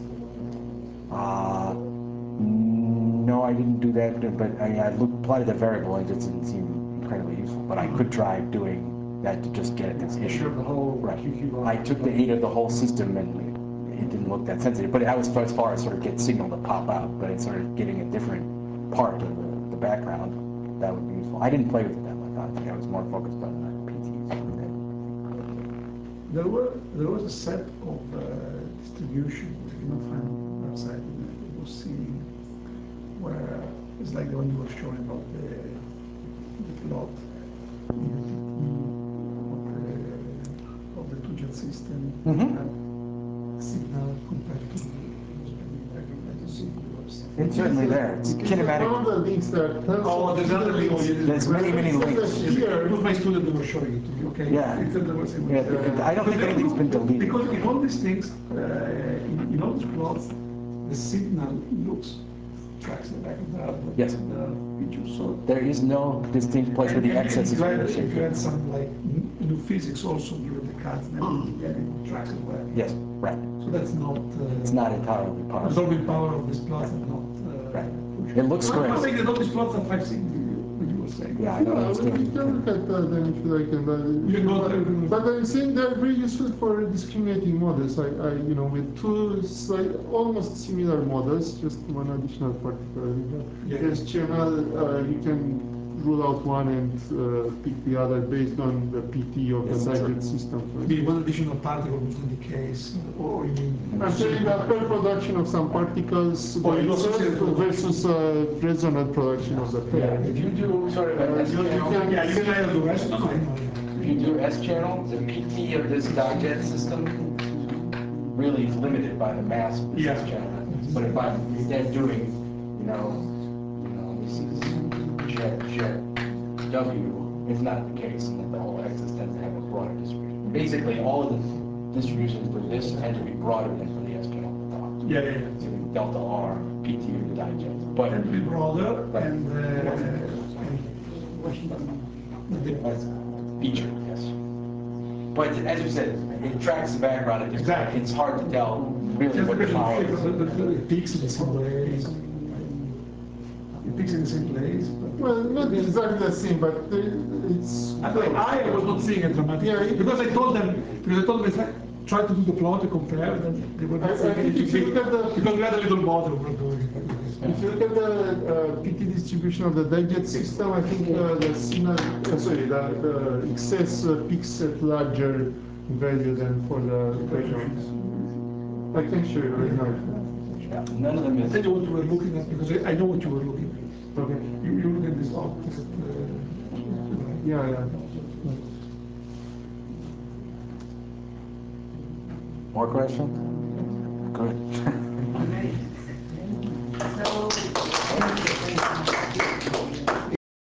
[SPEAKER 1] uh, no, I didn't do that, but I, I looked, plotted the variable, it just didn't seem incredibly useful, but I could try doing that to just get at this issue.
[SPEAKER 11] The whole
[SPEAKER 1] Right.
[SPEAKER 11] Q Q bar.
[SPEAKER 1] I took the eight of the whole system and it, it didn't look that sensitive, but that was as far as sort of get signal to pop out, but it's sort of getting a different part of the, the background. That would be useful. I didn't play with it that much, honestly. I was more focused on the P Ts.
[SPEAKER 11] There were there was a set of uh, distribution which you cannot find on the website. It was seen where it's like the one you were showing about the, the plot in the P T of the, of the two jet system
[SPEAKER 1] Mhm.
[SPEAKER 11] and signal compared to I don't like to see the website.
[SPEAKER 1] It's certainly there. It's kinematic.
[SPEAKER 5] One of the links there.
[SPEAKER 11] Oh, there's other links.
[SPEAKER 1] There's many, many links.
[SPEAKER 11] It was my student that was showing it to me, okay?
[SPEAKER 1] Yeah.
[SPEAKER 11] It's in the website.
[SPEAKER 1] Yeah, it- I don't think anything's been deleted.
[SPEAKER 11] Because in all these things, uh, in, in all these plots, the signal looks, tracks the back of the,
[SPEAKER 1] Yes.
[SPEAKER 11] the feature, so.
[SPEAKER 1] There is no distinct place where the
[SPEAKER 11] And- and
[SPEAKER 1] excess is
[SPEAKER 11] if you add-
[SPEAKER 1] really
[SPEAKER 11] If you
[SPEAKER 1] shaped.
[SPEAKER 11] add some like n- new physics also, given the cuts and everything, then it tracks it well.
[SPEAKER 1] Yes, right.
[SPEAKER 11] So that's not. Uh,
[SPEAKER 1] It's not entirely
[SPEAKER 11] The
[SPEAKER 1] possible.
[SPEAKER 11] absorbing power of these plots are not. Uh,
[SPEAKER 1] Right.
[SPEAKER 11] pushed.
[SPEAKER 1] It looks
[SPEAKER 11] I'm
[SPEAKER 1] great.
[SPEAKER 11] not saying that all these plots are five six, what you were saying.
[SPEAKER 1] Yeah, I don't
[SPEAKER 5] Yeah,
[SPEAKER 1] understand.
[SPEAKER 5] we can look at that then if you like. And, uh,
[SPEAKER 11] You know that-
[SPEAKER 5] but I'm saying they're very useful for discriminating models. I, I, you know, with two slight, almost similar models, just one additional particle.
[SPEAKER 11] Yeah.
[SPEAKER 5] There's channel, uh, you can rule out one and uh, pick the other based on the P T of
[SPEAKER 11] Yes,
[SPEAKER 5] the
[SPEAKER 11] sir.
[SPEAKER 5] digest system. for
[SPEAKER 11] The
[SPEAKER 5] instance.
[SPEAKER 11] one additional particle which decays, or you mean?
[SPEAKER 5] I'm saying that per production of some particles
[SPEAKER 11] Oh, you
[SPEAKER 5] by
[SPEAKER 11] also
[SPEAKER 5] itself
[SPEAKER 11] said-
[SPEAKER 5] versus uh, resonant production of the pair.
[SPEAKER 2] If you do sort of
[SPEAKER 5] Uh,
[SPEAKER 2] an S
[SPEAKER 5] you- you
[SPEAKER 2] channel,
[SPEAKER 5] can-
[SPEAKER 11] Yeah, you can either do rest, no, no, I know.
[SPEAKER 1] If you do S channel, the P T of this digest system really is limited by the mass of this
[SPEAKER 11] Yeah.
[SPEAKER 1] S channel. But if I'm instead doing, you know, you know, this is jet, jet, W,
[SPEAKER 13] is not the case, and that the whole axis tends to have a broader distribution. Basically, all of the distributions for this tend to be broader than for the S K L at the top.
[SPEAKER 11] Yeah, yeah, yeah.
[SPEAKER 13] So delta R, P T, the digest. But
[SPEAKER 11] Tend to be broader
[SPEAKER 13] Right.
[SPEAKER 11] and, uh,
[SPEAKER 13] That's feature, yes. But as you said, it tracks the background. It just,
[SPEAKER 11] Exactly.
[SPEAKER 13] It's hard to tell really
[SPEAKER 11] just
[SPEAKER 13] what
[SPEAKER 11] because
[SPEAKER 13] power
[SPEAKER 11] it,
[SPEAKER 13] is.
[SPEAKER 11] it, it, it peaks in the same place. It peaks in the same place. But
[SPEAKER 2] Well, not exactly the same, but uh, it's.
[SPEAKER 11] I, I was not seeing a dramatic.
[SPEAKER 2] Yeah, it-
[SPEAKER 11] because I told them, because I told them, it's like, try to do the plot to compare, and they were not
[SPEAKER 2] I- I
[SPEAKER 11] saying
[SPEAKER 2] think if you
[SPEAKER 11] anything
[SPEAKER 2] look at the-
[SPEAKER 11] because we had a little model we're doing.
[SPEAKER 2] If you look at the uh, P T distribution of the digest system, I think uh, the signal, uh, sorry, the, the excess uh, peaks at larger value than for the background. I can show you right now.
[SPEAKER 13] Yeah, none of them
[SPEAKER 11] I
[SPEAKER 13] is.
[SPEAKER 11] tell you what you were looking at, because I I know what you were looking at.
[SPEAKER 2] Okay.
[SPEAKER 11] You, you look at this object. Uh,
[SPEAKER 2] Yeah, yeah.
[SPEAKER 1] More questions? Good.